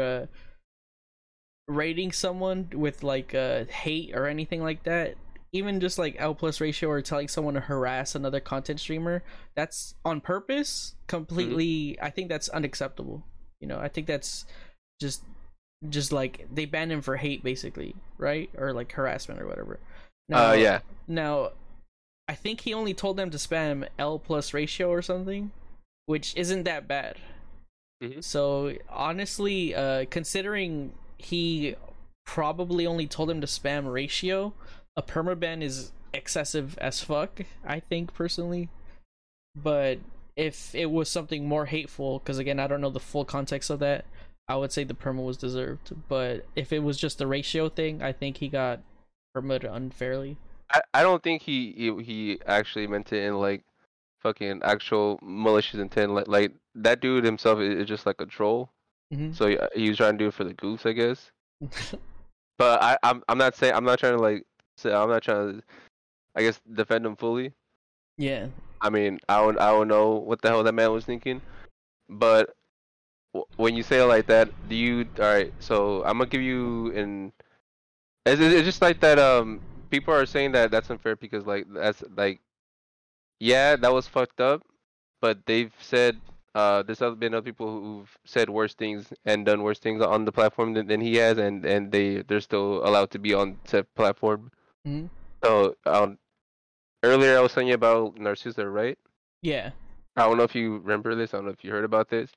rating someone with like hate or anything like that, even just like L plus ratio or telling someone to harass another content streamer, that's on purpose. Completely, I think that's unacceptable. I think that's just like they banned him for hate, basically, right? Or like harassment or whatever. Now, Yeah. Now, I think he only told them to spam L plus ratio or something, which isn't that bad. Mm-hmm. So honestly, considering he probably only told him to spam ratio, a permaban is excessive as fuck, I think, personally. But if it was something more hateful, because again, I don't know the full context of that, I would say the perma was deserved. But if it was just the ratio thing, I think he got permaed unfairly. I don't think he actually meant it in like fucking actual malicious intent. Like that dude himself is just like a troll. Mm-hmm. So he was trying to do it for the goofs, I guess. But I'm not saying I'm not trying to like say I'm not trying to I guess defend him fully. Yeah. I mean I don't know what the hell that man was thinking. But when you say it like that, do you all right? So I'm gonna give you an. It's just like that. People are saying that that's unfair because like that's like yeah, that was fucked up. But they've said there's been other people who've said worse things and done worse things on the platform than he has, and they're still allowed to be on said platform. Mm-hmm. So earlier I was telling you about Narcissa, right? Yeah. I don't know if you remember this. I don't know if you heard about this.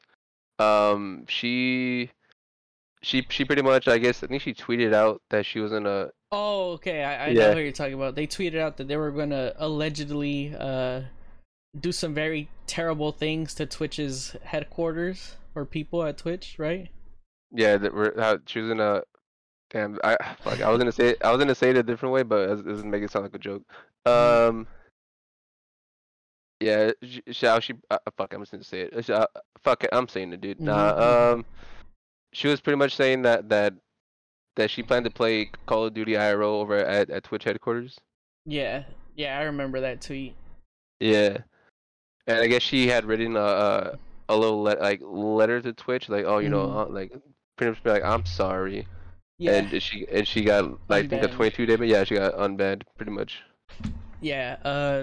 Um, she she pretty much I guess I think she tweeted out that she was in a Oh, okay. I know yeah who you're talking about. They tweeted out that they were gonna allegedly do some very terrible things to Twitch's headquarters or people at Twitch, right? yeah that were how she was in a damn I was gonna say it a different way, but it doesn't make it sound like a joke. Mhm. Um, yeah, she fuck I'm just gonna say it. Fuck it, I'm saying it, dude. Mhm. She was pretty much saying that she planned to play Call of Duty IRL over at Twitch headquarters. Yeah. Yeah, I remember that tweet. Yeah, and I guess she had written a little letter to Twitch like oh Mhm. like pretty much be like I'm sorry. Yeah. And she got I think a Unbanned. 22 day, but yeah, she got unbanned pretty much. Yeah.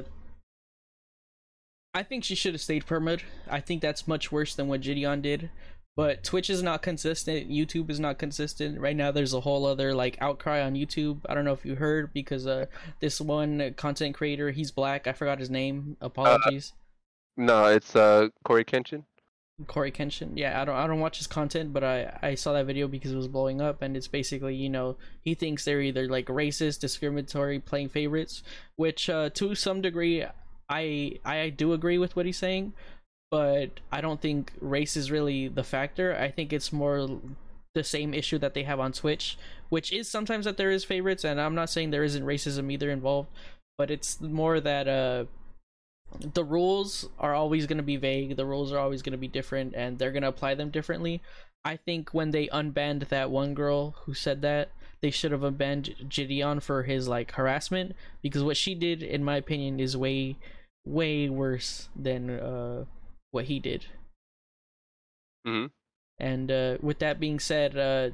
I think she should have stayed permit. I think that's much worse than what Gideon did. But Twitch is not consistent. YouTube is not consistent. Right now, there's a whole other like outcry on YouTube. I don't know if you heard because this one content creator, he's black. I forgot his name. Uh, Apologies. no, it's Corey Kenshin. Corey Kenshin. Yeah, I don't watch his content, but I saw that video because it was blowing up, and it's basically he thinks they're either like racist, discriminatory, playing favorites, which to some degree I do agree with what he's saying, but I don't think race is really the factor. I think it's more the same issue that they have on Twitch, which is sometimes that there is favorites, and I'm not saying there isn't racism either involved, but it's more that the rules are always going to be vague, the rules are always going to be different, and they're going to apply them differently. I think when they unbanned that one girl who said that, they should have unbanned Gideon for his like harassment, because what she did in my opinion is way worse than what he did. Hmm. And with that being said,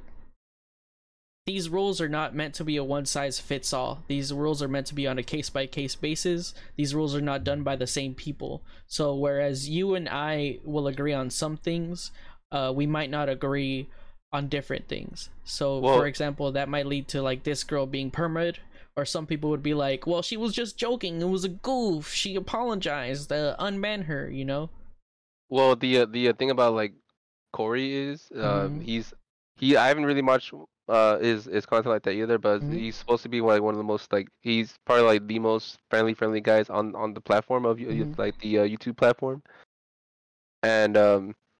these rules are not meant to be a one size fits all. These rules are meant to be on a case by case basis. These rules are not done by the same people. So whereas you and I will agree on some things, we might not agree on different things. So Well, for example, that might lead to like this girl being permit, or some people would be like, well, she was just joking, it was a goof, she apologized, unban her. the thing about like Corey is Mm-hmm. he I haven't really watched his content like that either, but Mm-hmm. he's supposed to be like one of the most like he's probably like the most friendly guys on the platform of Mm-hmm. like the YouTube platform, and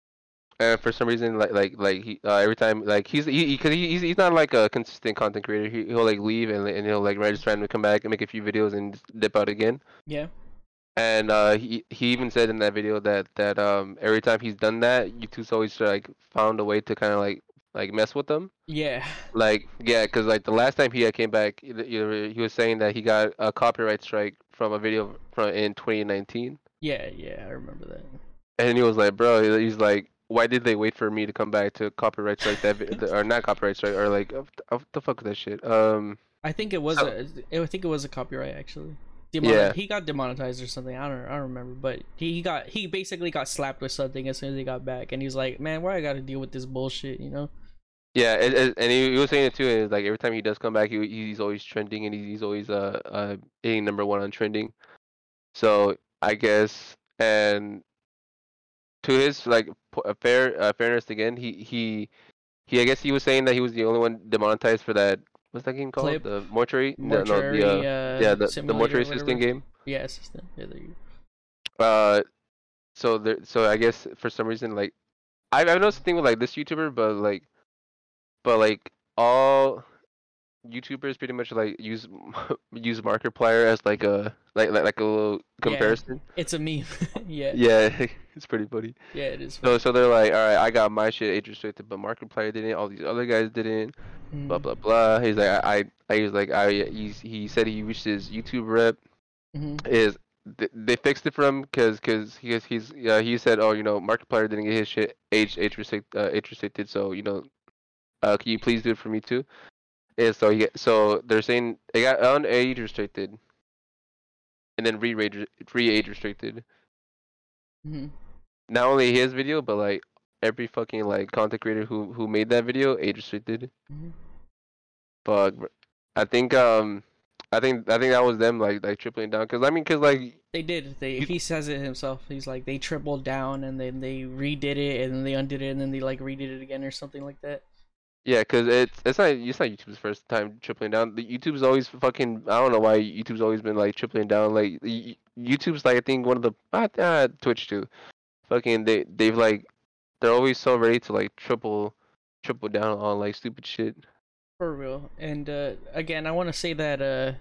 and for some reason, like he every time like he's not like a consistent content creator. He'll like leave and he'll like just randomly come back and make a few videos and just dip out again. Yeah. And he even said in that video that every time he's done that, YouTube's always like found a way to kind of like mess with them. Yeah. Like yeah, because like the last time he came back, he was saying that he got a copyright strike from a video from in 2019. Yeah. Yeah. I remember that. And he was like, bro, he's like, why did they wait for me to come back to copyright strike that or not copyright strike or like what the fuck is that shit? I think it was So- I think it was a copyright actually. Yeah. He got demonetized or something. I don't remember, but he basically got slapped with something as soon as he got back, and he was like, "Man, why I got to deal with this bullshit?" You know? Yeah, and he was saying it too. Is like every time he does come back, he's always trending and he's always hitting #1 on trending. So I guess and to his like fairness again, he I guess he was saying that he was the only one demonetized for that. What's that game called? Clip? The mortuary? Mortuary, the mortuary assistant game. Yeah, assistant. Yeah, there you So I guess for some reason like I've noticed the thing with like this YouTuber, but all YouTubers pretty much like use Markiplier as like a little comparison. It's a meme. Yeah. Yeah, it's pretty funny. Yeah, it is. So they're like, all right, I got my shit age restricted, but Markiplier didn't. All these other guys didn't. Blah blah blah. He's like, he said he reached his YouTube rep. Is they fixed it for him because he said, oh, Markiplier didn't get his shit age restricted, so can you please do it for me too? And so they're saying it got age restricted, and then re-age restricted. Not only his video, but like every fucking like content creator who made that video age restricted. But I think that was them like tripling down because like they did. He says it himself. He's like they tripled down and then they redid it and then they undid it and then they like redid it again or something like that. Yeah, because it's not YouTube's first time tripling down. The YouTube's always fucking, I don't know why YouTube's always been like tripling down. Like YouTube's like I think one of the Twitch too. Fucking they've like they're always so ready to like triple down on like stupid shit. For real. And again, I want to say that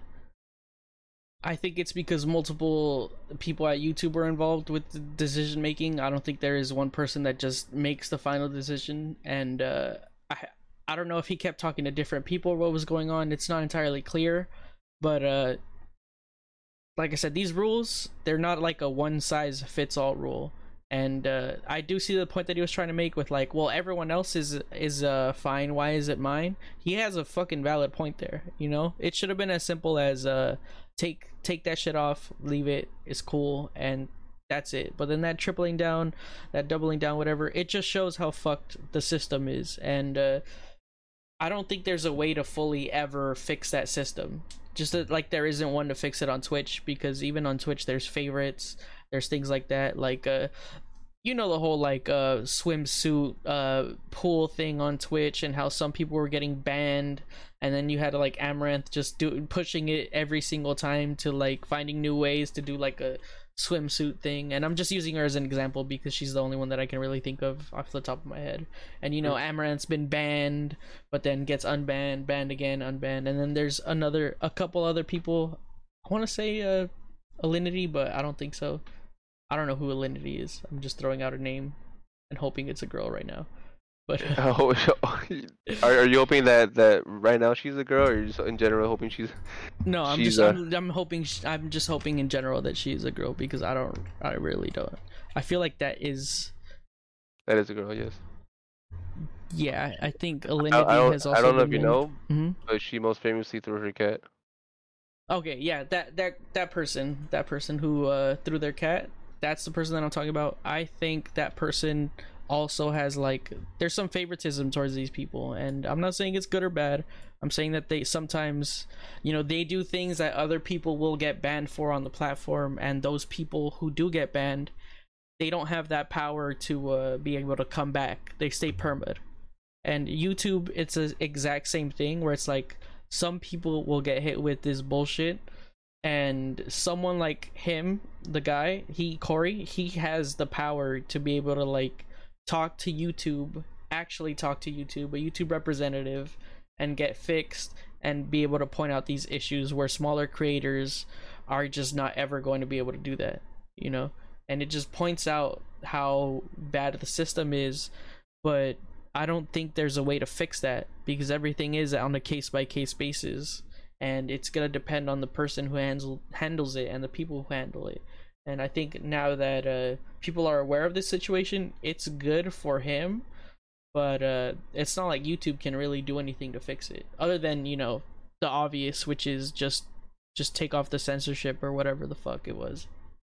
I think it's because multiple people at YouTube were involved with the decision making. I don't think there is one person that just makes the final decision. And I don't know if he kept talking to different people or what was going on. It's not entirely clear. But like I said, these rules, they're not like a one size fits all rule. And I do see the point that he was trying to make with like, well, everyone else is fine. Why is it mine? He has a fucking valid point there. It should have been as simple as take that shit off, leave it. It's cool, and that's it. But then that tripling down, that doubling down, whatever, it just shows how fucked the system is. And I don't think there's a way to fully ever fix that system. Just like there isn't one to fix it on Twitch, because even on Twitch there's favorites, there's things like that, like the whole like swimsuit pool thing on Twitch and how some people were getting banned, and then you had to like Amaranth just pushing it every single time to like finding new ways to do like a swimsuit thing. And I'm just using her as an example because she's the only one that I can really think of off the top of my head. And Amaranth's been banned but then gets unbanned, banned again, unbanned, and then there's a couple other people. I want to say Alinity, but I don't think so. I don't know who Alinity is. I'm just throwing out a name and hoping it's a girl right now. But are you hoping that right now she's a girl, or just in general hoping she's? No, I'm just hoping in general that she's a girl, because I really don't. I feel like that is a girl, yes. Yeah, I think Alinity has also. I don't know if you named. know, but she most famously threw her cat. Okay, yeah, that person who threw their cat. That's the person that I'm talking about. I think that person also has like, there's some favoritism towards these people, and I'm not saying it's good or bad. I'm saying that they sometimes, they do things that other people will get banned for on the platform, and those people who do get banned, they don't have that power to be able to come back. They stay permanent. And YouTube, it's the exact same thing, where it's like some people will get hit with this bullshit, and someone like him, the guy, Corey, he has the power to be able to like talk to YouTube, actually talk to YouTube, a YouTube representative, and get fixed and be able to point out these issues where smaller creators are just not ever going to be able to do that, you know? And it just points out how bad the system is, but I don't think there's a way to fix that because everything is on a case by case basis, and it's gonna depend on the person who handles it and the people who handle it. And I think now that people are aware of this situation, it's good for him, but it's not like YouTube can really do anything to fix it other than, you know, the obvious, which is just take off the censorship or whatever the fuck it was.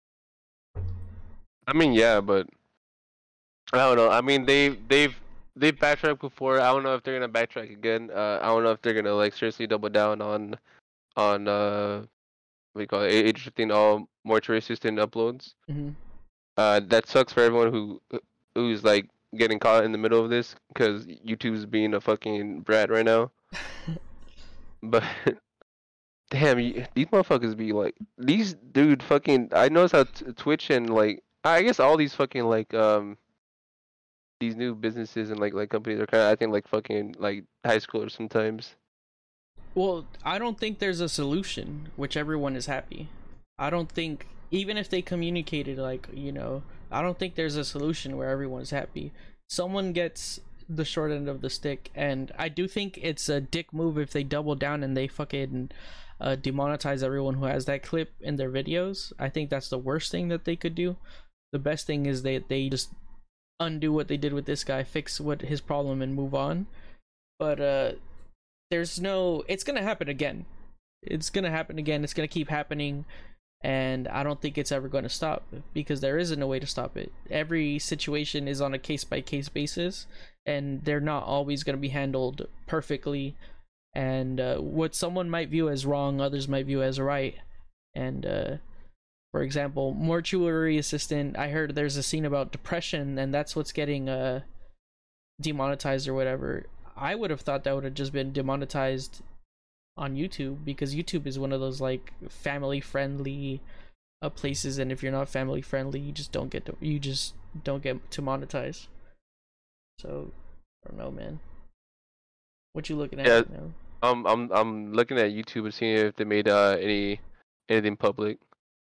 I mean, yeah, but I don't know. I mean, they've backtracked before. I don't know if they're gonna backtrack again. I don't know if they're gonna like seriously double down on what do you call it, age 15 all mortuary assistant uploads. Mm-hmm. That sucks for everyone who's like getting caught in the middle of this because YouTube's being a fucking brat right now. But damn, these motherfuckers be like these dude fucking. I notice how Twitch and like I guess all these fucking like these new businesses and like companies are kind of acting like fucking like high schoolers sometimes. Well, I don't think there's a solution which everyone is happy. I don't think, even if they communicated, like, you know, I don't think there's a solution where everyone's happy. Someone gets the short end of the stick, and I do think it's a dick move if they double down and they fucking demonetize everyone who has that clip in their videos. I think that's the worst thing that they could do. The best thing is they just undo what they did with this guy, fix what his problem, and move on. But there's no, it's gonna happen again. It's gonna happen again. It's gonna keep happening, and I don't think it's ever going to stop because there isn't a way to stop it. Every situation is on a case by case basis, and they're not always going to be handled perfectly. And what someone might view as wrong, others might view as right. And for example, mortuary assistant, I heard there's a scene about depression, and that's what's getting demonetized or whatever. I would have thought that would have just been demonetized on YouTube because YouTube is one of those like family friendly places, and if you're not family friendly, you just don't get to monetize. So I don't know, man. What you looking at? Yeah, right now? I'm looking at YouTube and seeing if they made anything public.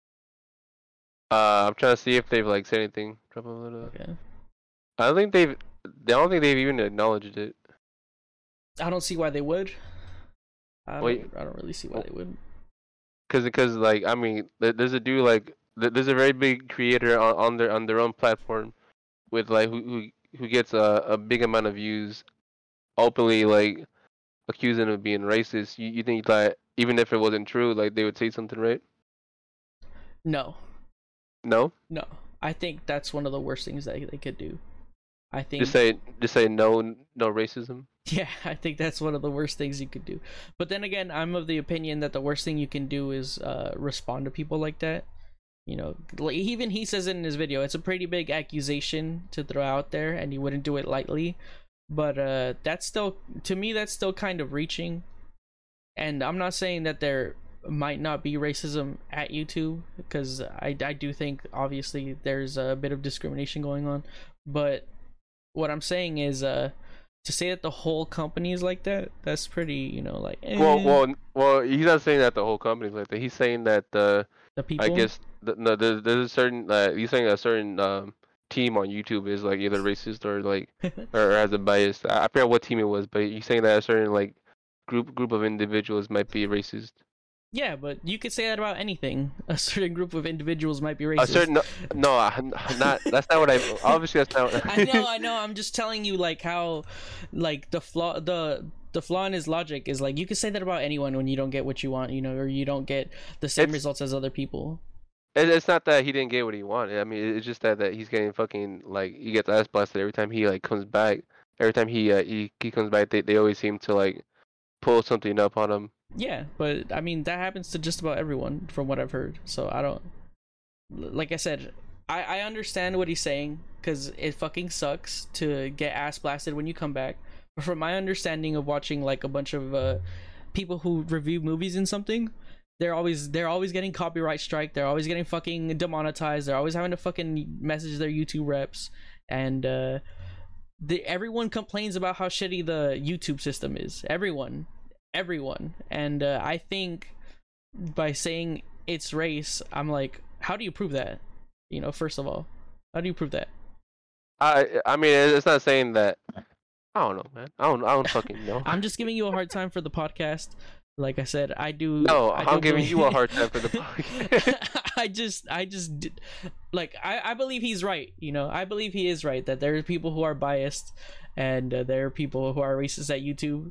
I'm trying to see if they've like said anything. Drop a little. Okay. I don't think they've even acknowledged it. I don't see why they would. I Wait. don't really see why they would. Because like I mean, there's a dude like there's a very big creator on their own platform with like who gets a big amount of views, openly like accusing of being racist. You think that even if it wasn't true, like they would say something, right? No. No. I think that's one of the worst things that they could do. I think just say no racism. Yeah, I think that's one of the worst things you could do. But then again, I'm of the opinion that the worst thing you can do is respond to people like that. You know, like, even he says it in his video. It's a pretty big accusation to throw out there, and he wouldn't do it lightly. But that's still, to me, that's still kind of reaching. And I'm not saying that there might not be racism at YouTube, because I do think, obviously, there's a bit of discrimination going on. But what I'm saying is, to say that the whole company is like that, that's pretty, you know, like. Well, he's not saying that the whole company is like that. He's saying that the people. I guess no, there's a certain. He's saying a certain team on YouTube is like either racist or like or has a bias. I forget what team it was, but he's saying that a certain like group of individuals might be racist. Yeah, but you could say that about anything. A certain group of individuals might be racist. A certain not that's not what I obviously that's not what I know. I'm just telling you like how like the flaw in his logic is like you could say that about anyone when you don't get what you want, you know, or you don't get the same results as other people. It's not that he didn't get what he wanted. I mean, it's just that he's getting fucking like he gets ass blasted every time he like comes back. Every time he comes back, they always seem to like pull something up on him. Yeah, but I mean that happens to just about everyone from what I've heard. So I don't, like I said, I understand what he's saying because it fucking sucks to get ass blasted when you come back. But from my understanding of watching like a bunch of people who review movies and something, they're always getting copyright strike. They're always getting fucking demonetized. They're always having to fucking message their YouTube reps. and everyone complains about how shitty the YouTube system is. Everyone, and I think by saying it's race, I'm like, how do you prove that? You know, first of all, how do you prove that? I mean, it's not saying that. I don't know, man. I don't fucking know. I'm just giving you a hard time for the podcast. Like I said, I do. No, I I'm do giving believe... you a hard time for the podcast. I just did, like I believe he's right. You know, I believe he is right that there are people who are biased, and there are people who are racist at YouTube.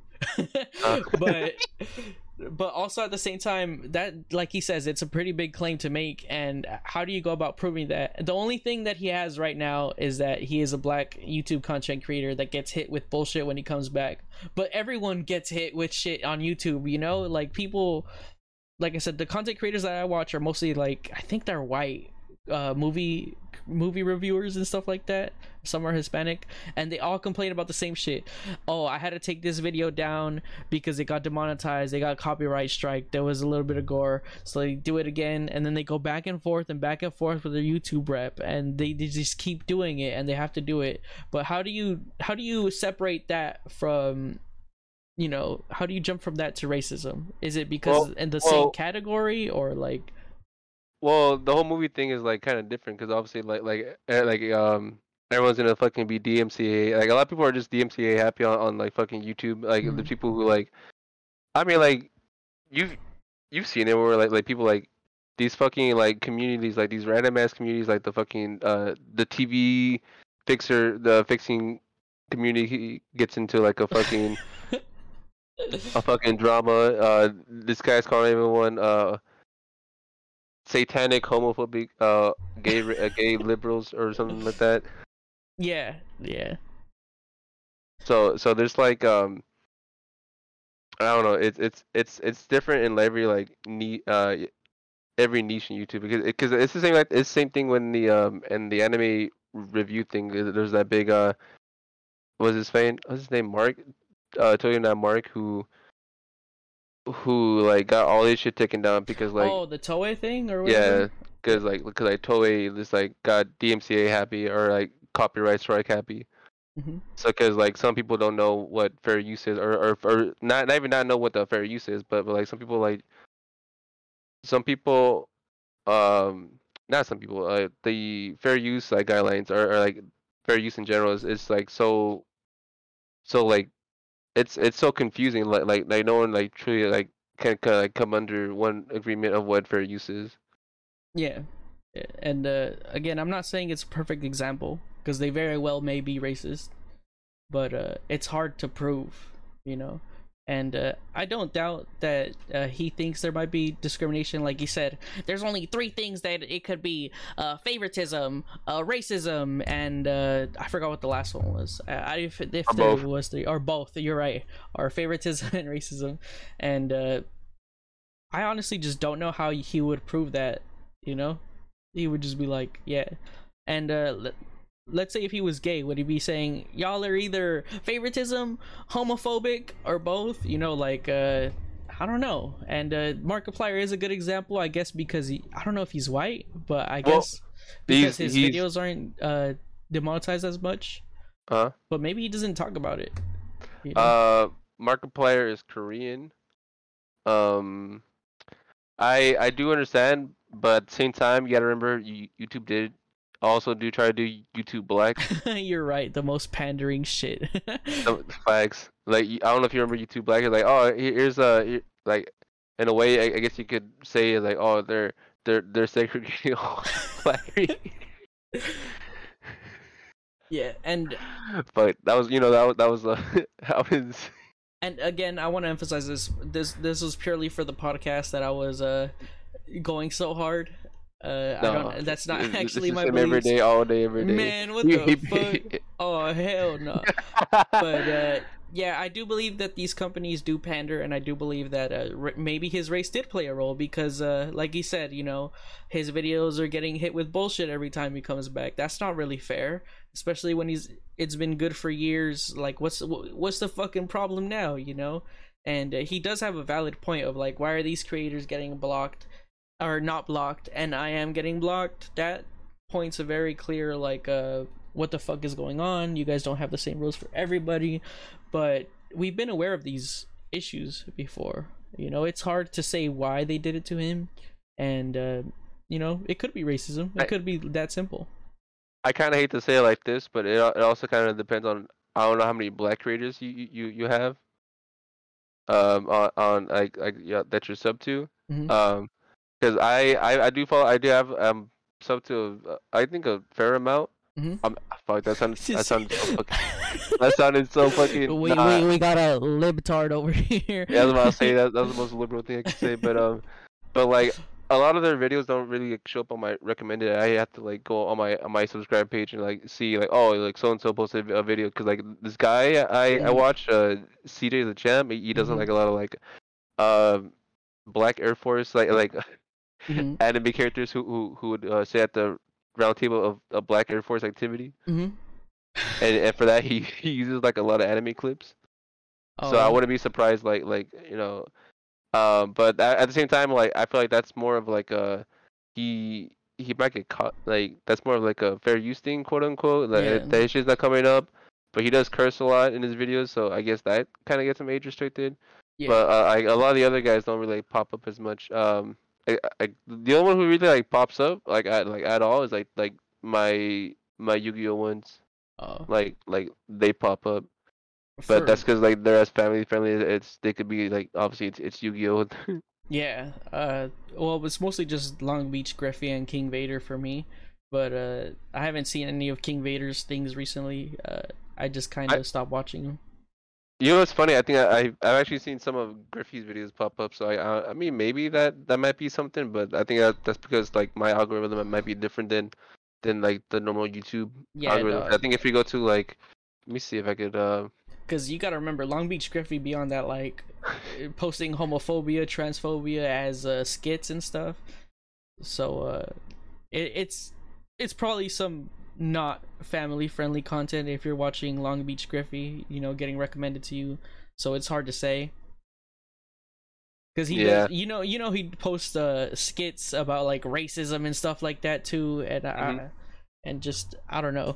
But also at the same time, that, like he says, it's a pretty big claim to make, and how do you go about proving that? The only thing that he has right now is that he is a black YouTube content creator that gets hit with bullshit when he comes back. But everyone gets hit with shit on YouTube, you know? Like, people, like I said, the content creators that I watch are mostly, like, I think they're white movie reviewers and stuff like that. Some are Hispanic, and they all complain about the same shit. Oh, I had to take this video down because it got demonetized, they got copyright strike, there was a little bit of gore, so they do it again, and then they go back and forth with their YouTube rep, and they just keep doing it, and they have to do it. But how do you separate that from, you know, how do you jump from that to racism? Is it because in the same category, or like? Well, the whole movie thing is like kind of different because obviously everyone's gonna fucking be DMCA. Like a lot of people are just DMCA happy on like fucking YouTube. Like the people who like, I mean, like you've seen it where like people like these fucking like communities, like these random ass communities, like the fucking the TV fixing community gets into like a fucking drama. This guy's calling everyone satanic, homophobic, gay liberals or something like that. Yeah. So there's like I don't know. It's different in every like every niche in YouTube because it's the same, like it's the same thing when the and the anime review thing. There's that big what's his name, Mark, Toyota Mark, who like got all this shit taken down because like the Toei thing or whatever? Yeah, because Toei just like got DMCA happy or like copyright strike happy. Mm-hmm. So because like some people don't know what fair use is, or not even not know what the fair use is, but like some people not some people the fair use like guidelines or like fair use in general is like so like it's so confusing, like no one like truly like can like come under one agreement of what fair use is. Yeah, and again, I'm not saying it's a perfect example because they very well may be racist, but it's hard to prove, you know. And I don't doubt that he thinks there might be discrimination. Like he said, there's only 3 things that it could be: favoritism, racism, and I forgot what the last one was. If there was 3 or both, you're right, or favoritism and racism. And I honestly just don't know how he would prove that. You know, he would just be like, yeah. And let's say if he was gay, would he be saying y'all are either favoritism, homophobic, or both? You know, like I don't know. And Markiplier is a good example, I guess, because I don't know if he's white, but I guess because his videos aren't demonetized as much. But maybe he doesn't talk about it. You know? Markiplier is Korean. I do understand, but at the same time, you gotta remember YouTube did also try to do YouTube Black. You're right, the most pandering shit. Facts. Like I don't know if you remember YouTube Black. It's like, oh, here's like in a way, I guess you could say like, oh, they're segregating Black. Yeah, and but that was that was how his. And again, I want to emphasize this was purely for the podcast that I was going so hard. That's not actually my beliefs. Every day, all day, every day. Man, what the fuck? Oh, hell no. But yeah, I do believe that these companies do pander, and I do believe that maybe his race did play a role because, like he said, you know, his videos are getting hit with bullshit every time he comes back. That's not really fair, especially when it's been good for years. Like, what's the fucking problem now, you know? And he does have a valid point of like, why are these creators getting blocked or not blocked, and I am getting blocked? That points a very clear like what the fuck is going on? You guys don't have the same rules for everybody. But we've been aware of these issues before. You know, it's hard to say why they did it to him, and you know, it could be racism. It could be that simple. I kind of hate to say it like this, but it also kind of depends on, I don't know how many black creators you have on like yeah, that you're sub to. Mm-hmm. Because I do follow, I do have sub to I think a fair amount. Mm-hmm. Fuck, that sounded so fucking, that sounded so fucking. We got a libtard over here. Yeah, I was about to say that was the most liberal thing I could say, but like a lot of their videos don't really like, show up on my recommended. I have to like go on my subscribe page and like see like, oh, like so and so posted a video, because like this guy I watch CJ the Champ, he doesn't like a lot of like Black Air Force like anime characters who would say at the round table of Black Air Force activity. And for that he uses like a lot of anime clips. So I wouldn't be surprised like you know, but at the same time, like I feel like that's more of like a he might get caught, like that's more of like a fair use thing, quote unquote. Like that issue's not coming up, but he does curse a lot in his videos, so I guess that kind of gets him age restricted. Yeah. But a lot of the other guys don't really like, pop up as much. The only one who really like pops up like at all is like my Yu-Gi-Oh ones. Like they pop up. But that's because like they're as family friendly. They could be like, obviously it's Yu-Gi-Oh. Yeah. Well, it's mostly just Long Beach Griffey and King Vader for me. But I haven't seen any of King Vader's things recently. I just kind of stopped watching them. You know what's funny? I think I've actually seen some of Griffey's videos pop up. So I mean maybe that might be something, but I think that's because like my algorithm might be different than like the normal YouTube algorithm. I think if you go to like, let me see if I could because you gotta remember, Long Beach Griffey beyond that, like posting homophobia, transphobia as skits and stuff. So it's probably some not family friendly content if you're watching Long Beach Griffey, you know, getting recommended to you. So it's hard to say. Because he does, you know, he posts skits about like racism and stuff like that too, and and just I don't know.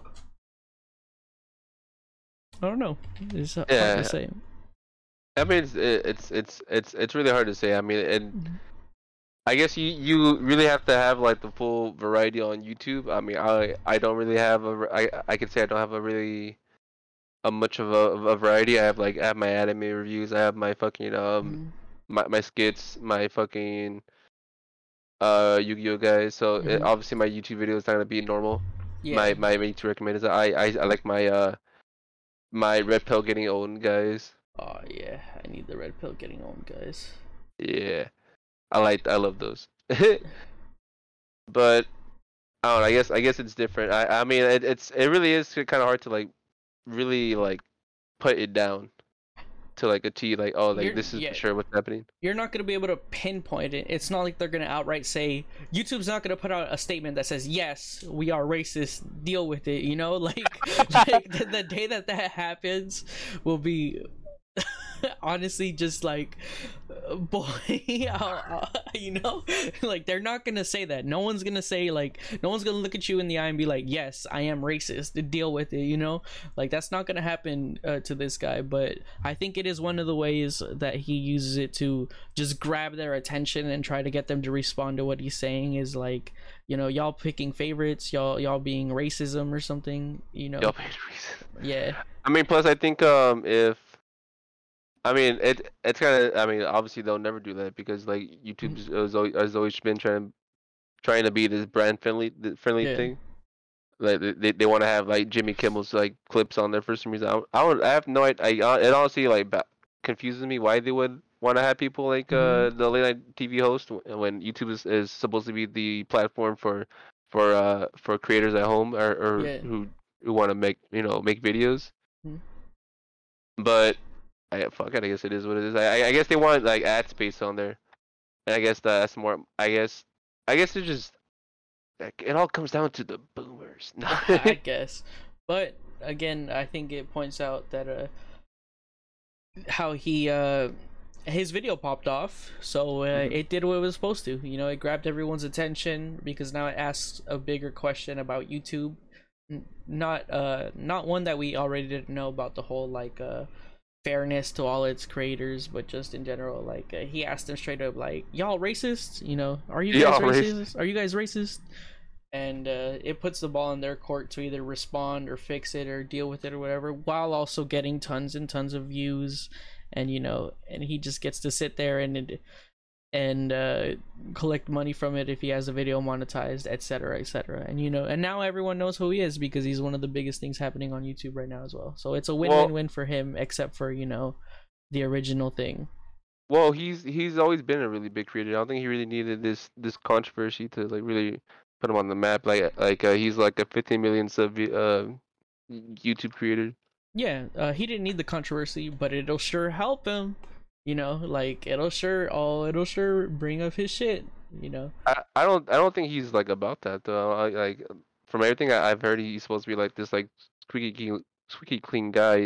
It's hard to say. I mean, it's really hard to say. I mean, and I guess you really have to have like the full variety on YouTube. I mean, I don't really have I could say I don't have a really much of a variety. I have my anime reviews. I have my fucking my skits, my fucking Yu-Gi-Oh guys. So obviously my YouTube video is not gonna be normal. Yeah. My main to recommend is I like my my red pill getting owned guys. Oh yeah, I need the red pill getting owned guys. Yeah, I love those. But I don't know. I guess it's different. I mean it really is kind of hard to like really like put it down to like a T, like, oh, like this is for sure what's happening. You're not gonna be able to pinpoint it. It's not like they're gonna outright say, YouTube's not gonna put out a statement that says, yes, we are racist, deal with it, you know? Like the day that happens will be honestly just like, boy, you know, like they're not gonna say that. No one's gonna say, like, no one's gonna look at you in the eye and be like, yes, I am racist, deal with it, you know? Like that's not gonna happen to this guy. But I think it is one of the ways that he uses it to just grab their attention and try to get them to respond to what he's saying, is like, you know, y'all picking favorites, y'all being racism or something, you know? Y'all being racist. Yeah. I mean, plus I think if I mean, it's kind of. I mean, obviously they'll never do that because like YouTube has always been trying to be this brand friendly thing. Like they want to have like Jimmy Kimmel's like clips on there for some reason. I have no idea. It honestly like confuses me why they would want to have people like the late night TV host when YouTube is supposed to be the platform for creators at home or who want to make videos. But fuck it, I guess it is what it is. I guess they want like ad space on there, and I guess that's more. I guess it's just it all comes down to the boomers. I guess, but again, I think it points out that how he his video popped off, so it did what it was supposed to. You know, it grabbed everyone's attention because now it asks a bigger question about YouTube. Not one that we already didn't know about the whole like fairness to all its creators, but just in general, like he asked them straight up, like, "Y'all racist? You know, are you guys Y'all racist? Are you guys racist?" And it puts the ball in their court to either respond or fix it or deal with it or whatever, while also getting tons and tons of views, and and he just gets to sit there and collect money from it if he has a video monetized, etc., etc. And and now everyone knows who he is because he's one of the biggest things happening on YouTube right now as well. So it's a win-win-win for him, except for the original thing. Well, he's always been a really big creator. I don't think he really needed this controversy to like really put him on the map. He's like a 15 million sub YouTube creator. Yeah, he didn't need the controversy, but it'll sure help him. Like it'll sure bring up his shit. I don't think he's like about that though. Like from everything I've heard, he's supposed to be like this like squeaky clean guy.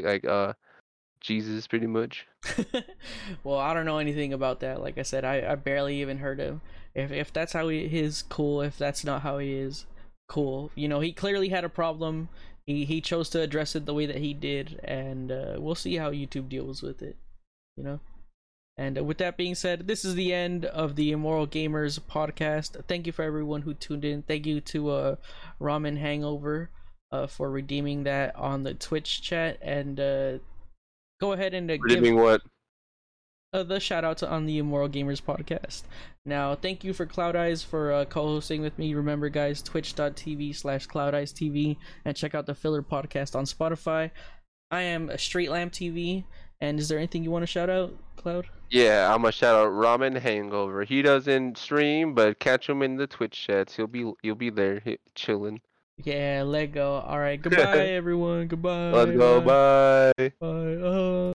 Jesus pretty much. Well, I don't know anything about that. Like I said, I barely even heard him. If that's how he is, cool. If that's not how he is, cool. He clearly had a problem. He chose to address it the way that he did, and we'll see how YouTube deals with it. You know. And with that being said, this is the end of the Immoral Gamers podcast. Thank you for everyone who tuned in. Thank you to Ramen Hangover for redeeming that on the Twitch chat, and go ahead and Redeeming what? The shout out on the Immoral Gamers podcast. Now, thank you for Cloud Eyes for co-hosting with me. Remember, guys, twitch.tv/CloudEyesTV, and check out the Filler podcast on Spotify. I am a Street Lamp TV, and is there anything you want to shout out, Cloud? Yeah, I'm gonna shout out Ramen Hangover. He doesn't stream, but catch him in the Twitch chats. He'll be there chilling. Yeah, let go. All right, goodbye, everyone. Goodbye. Let's go. Bye. Bye.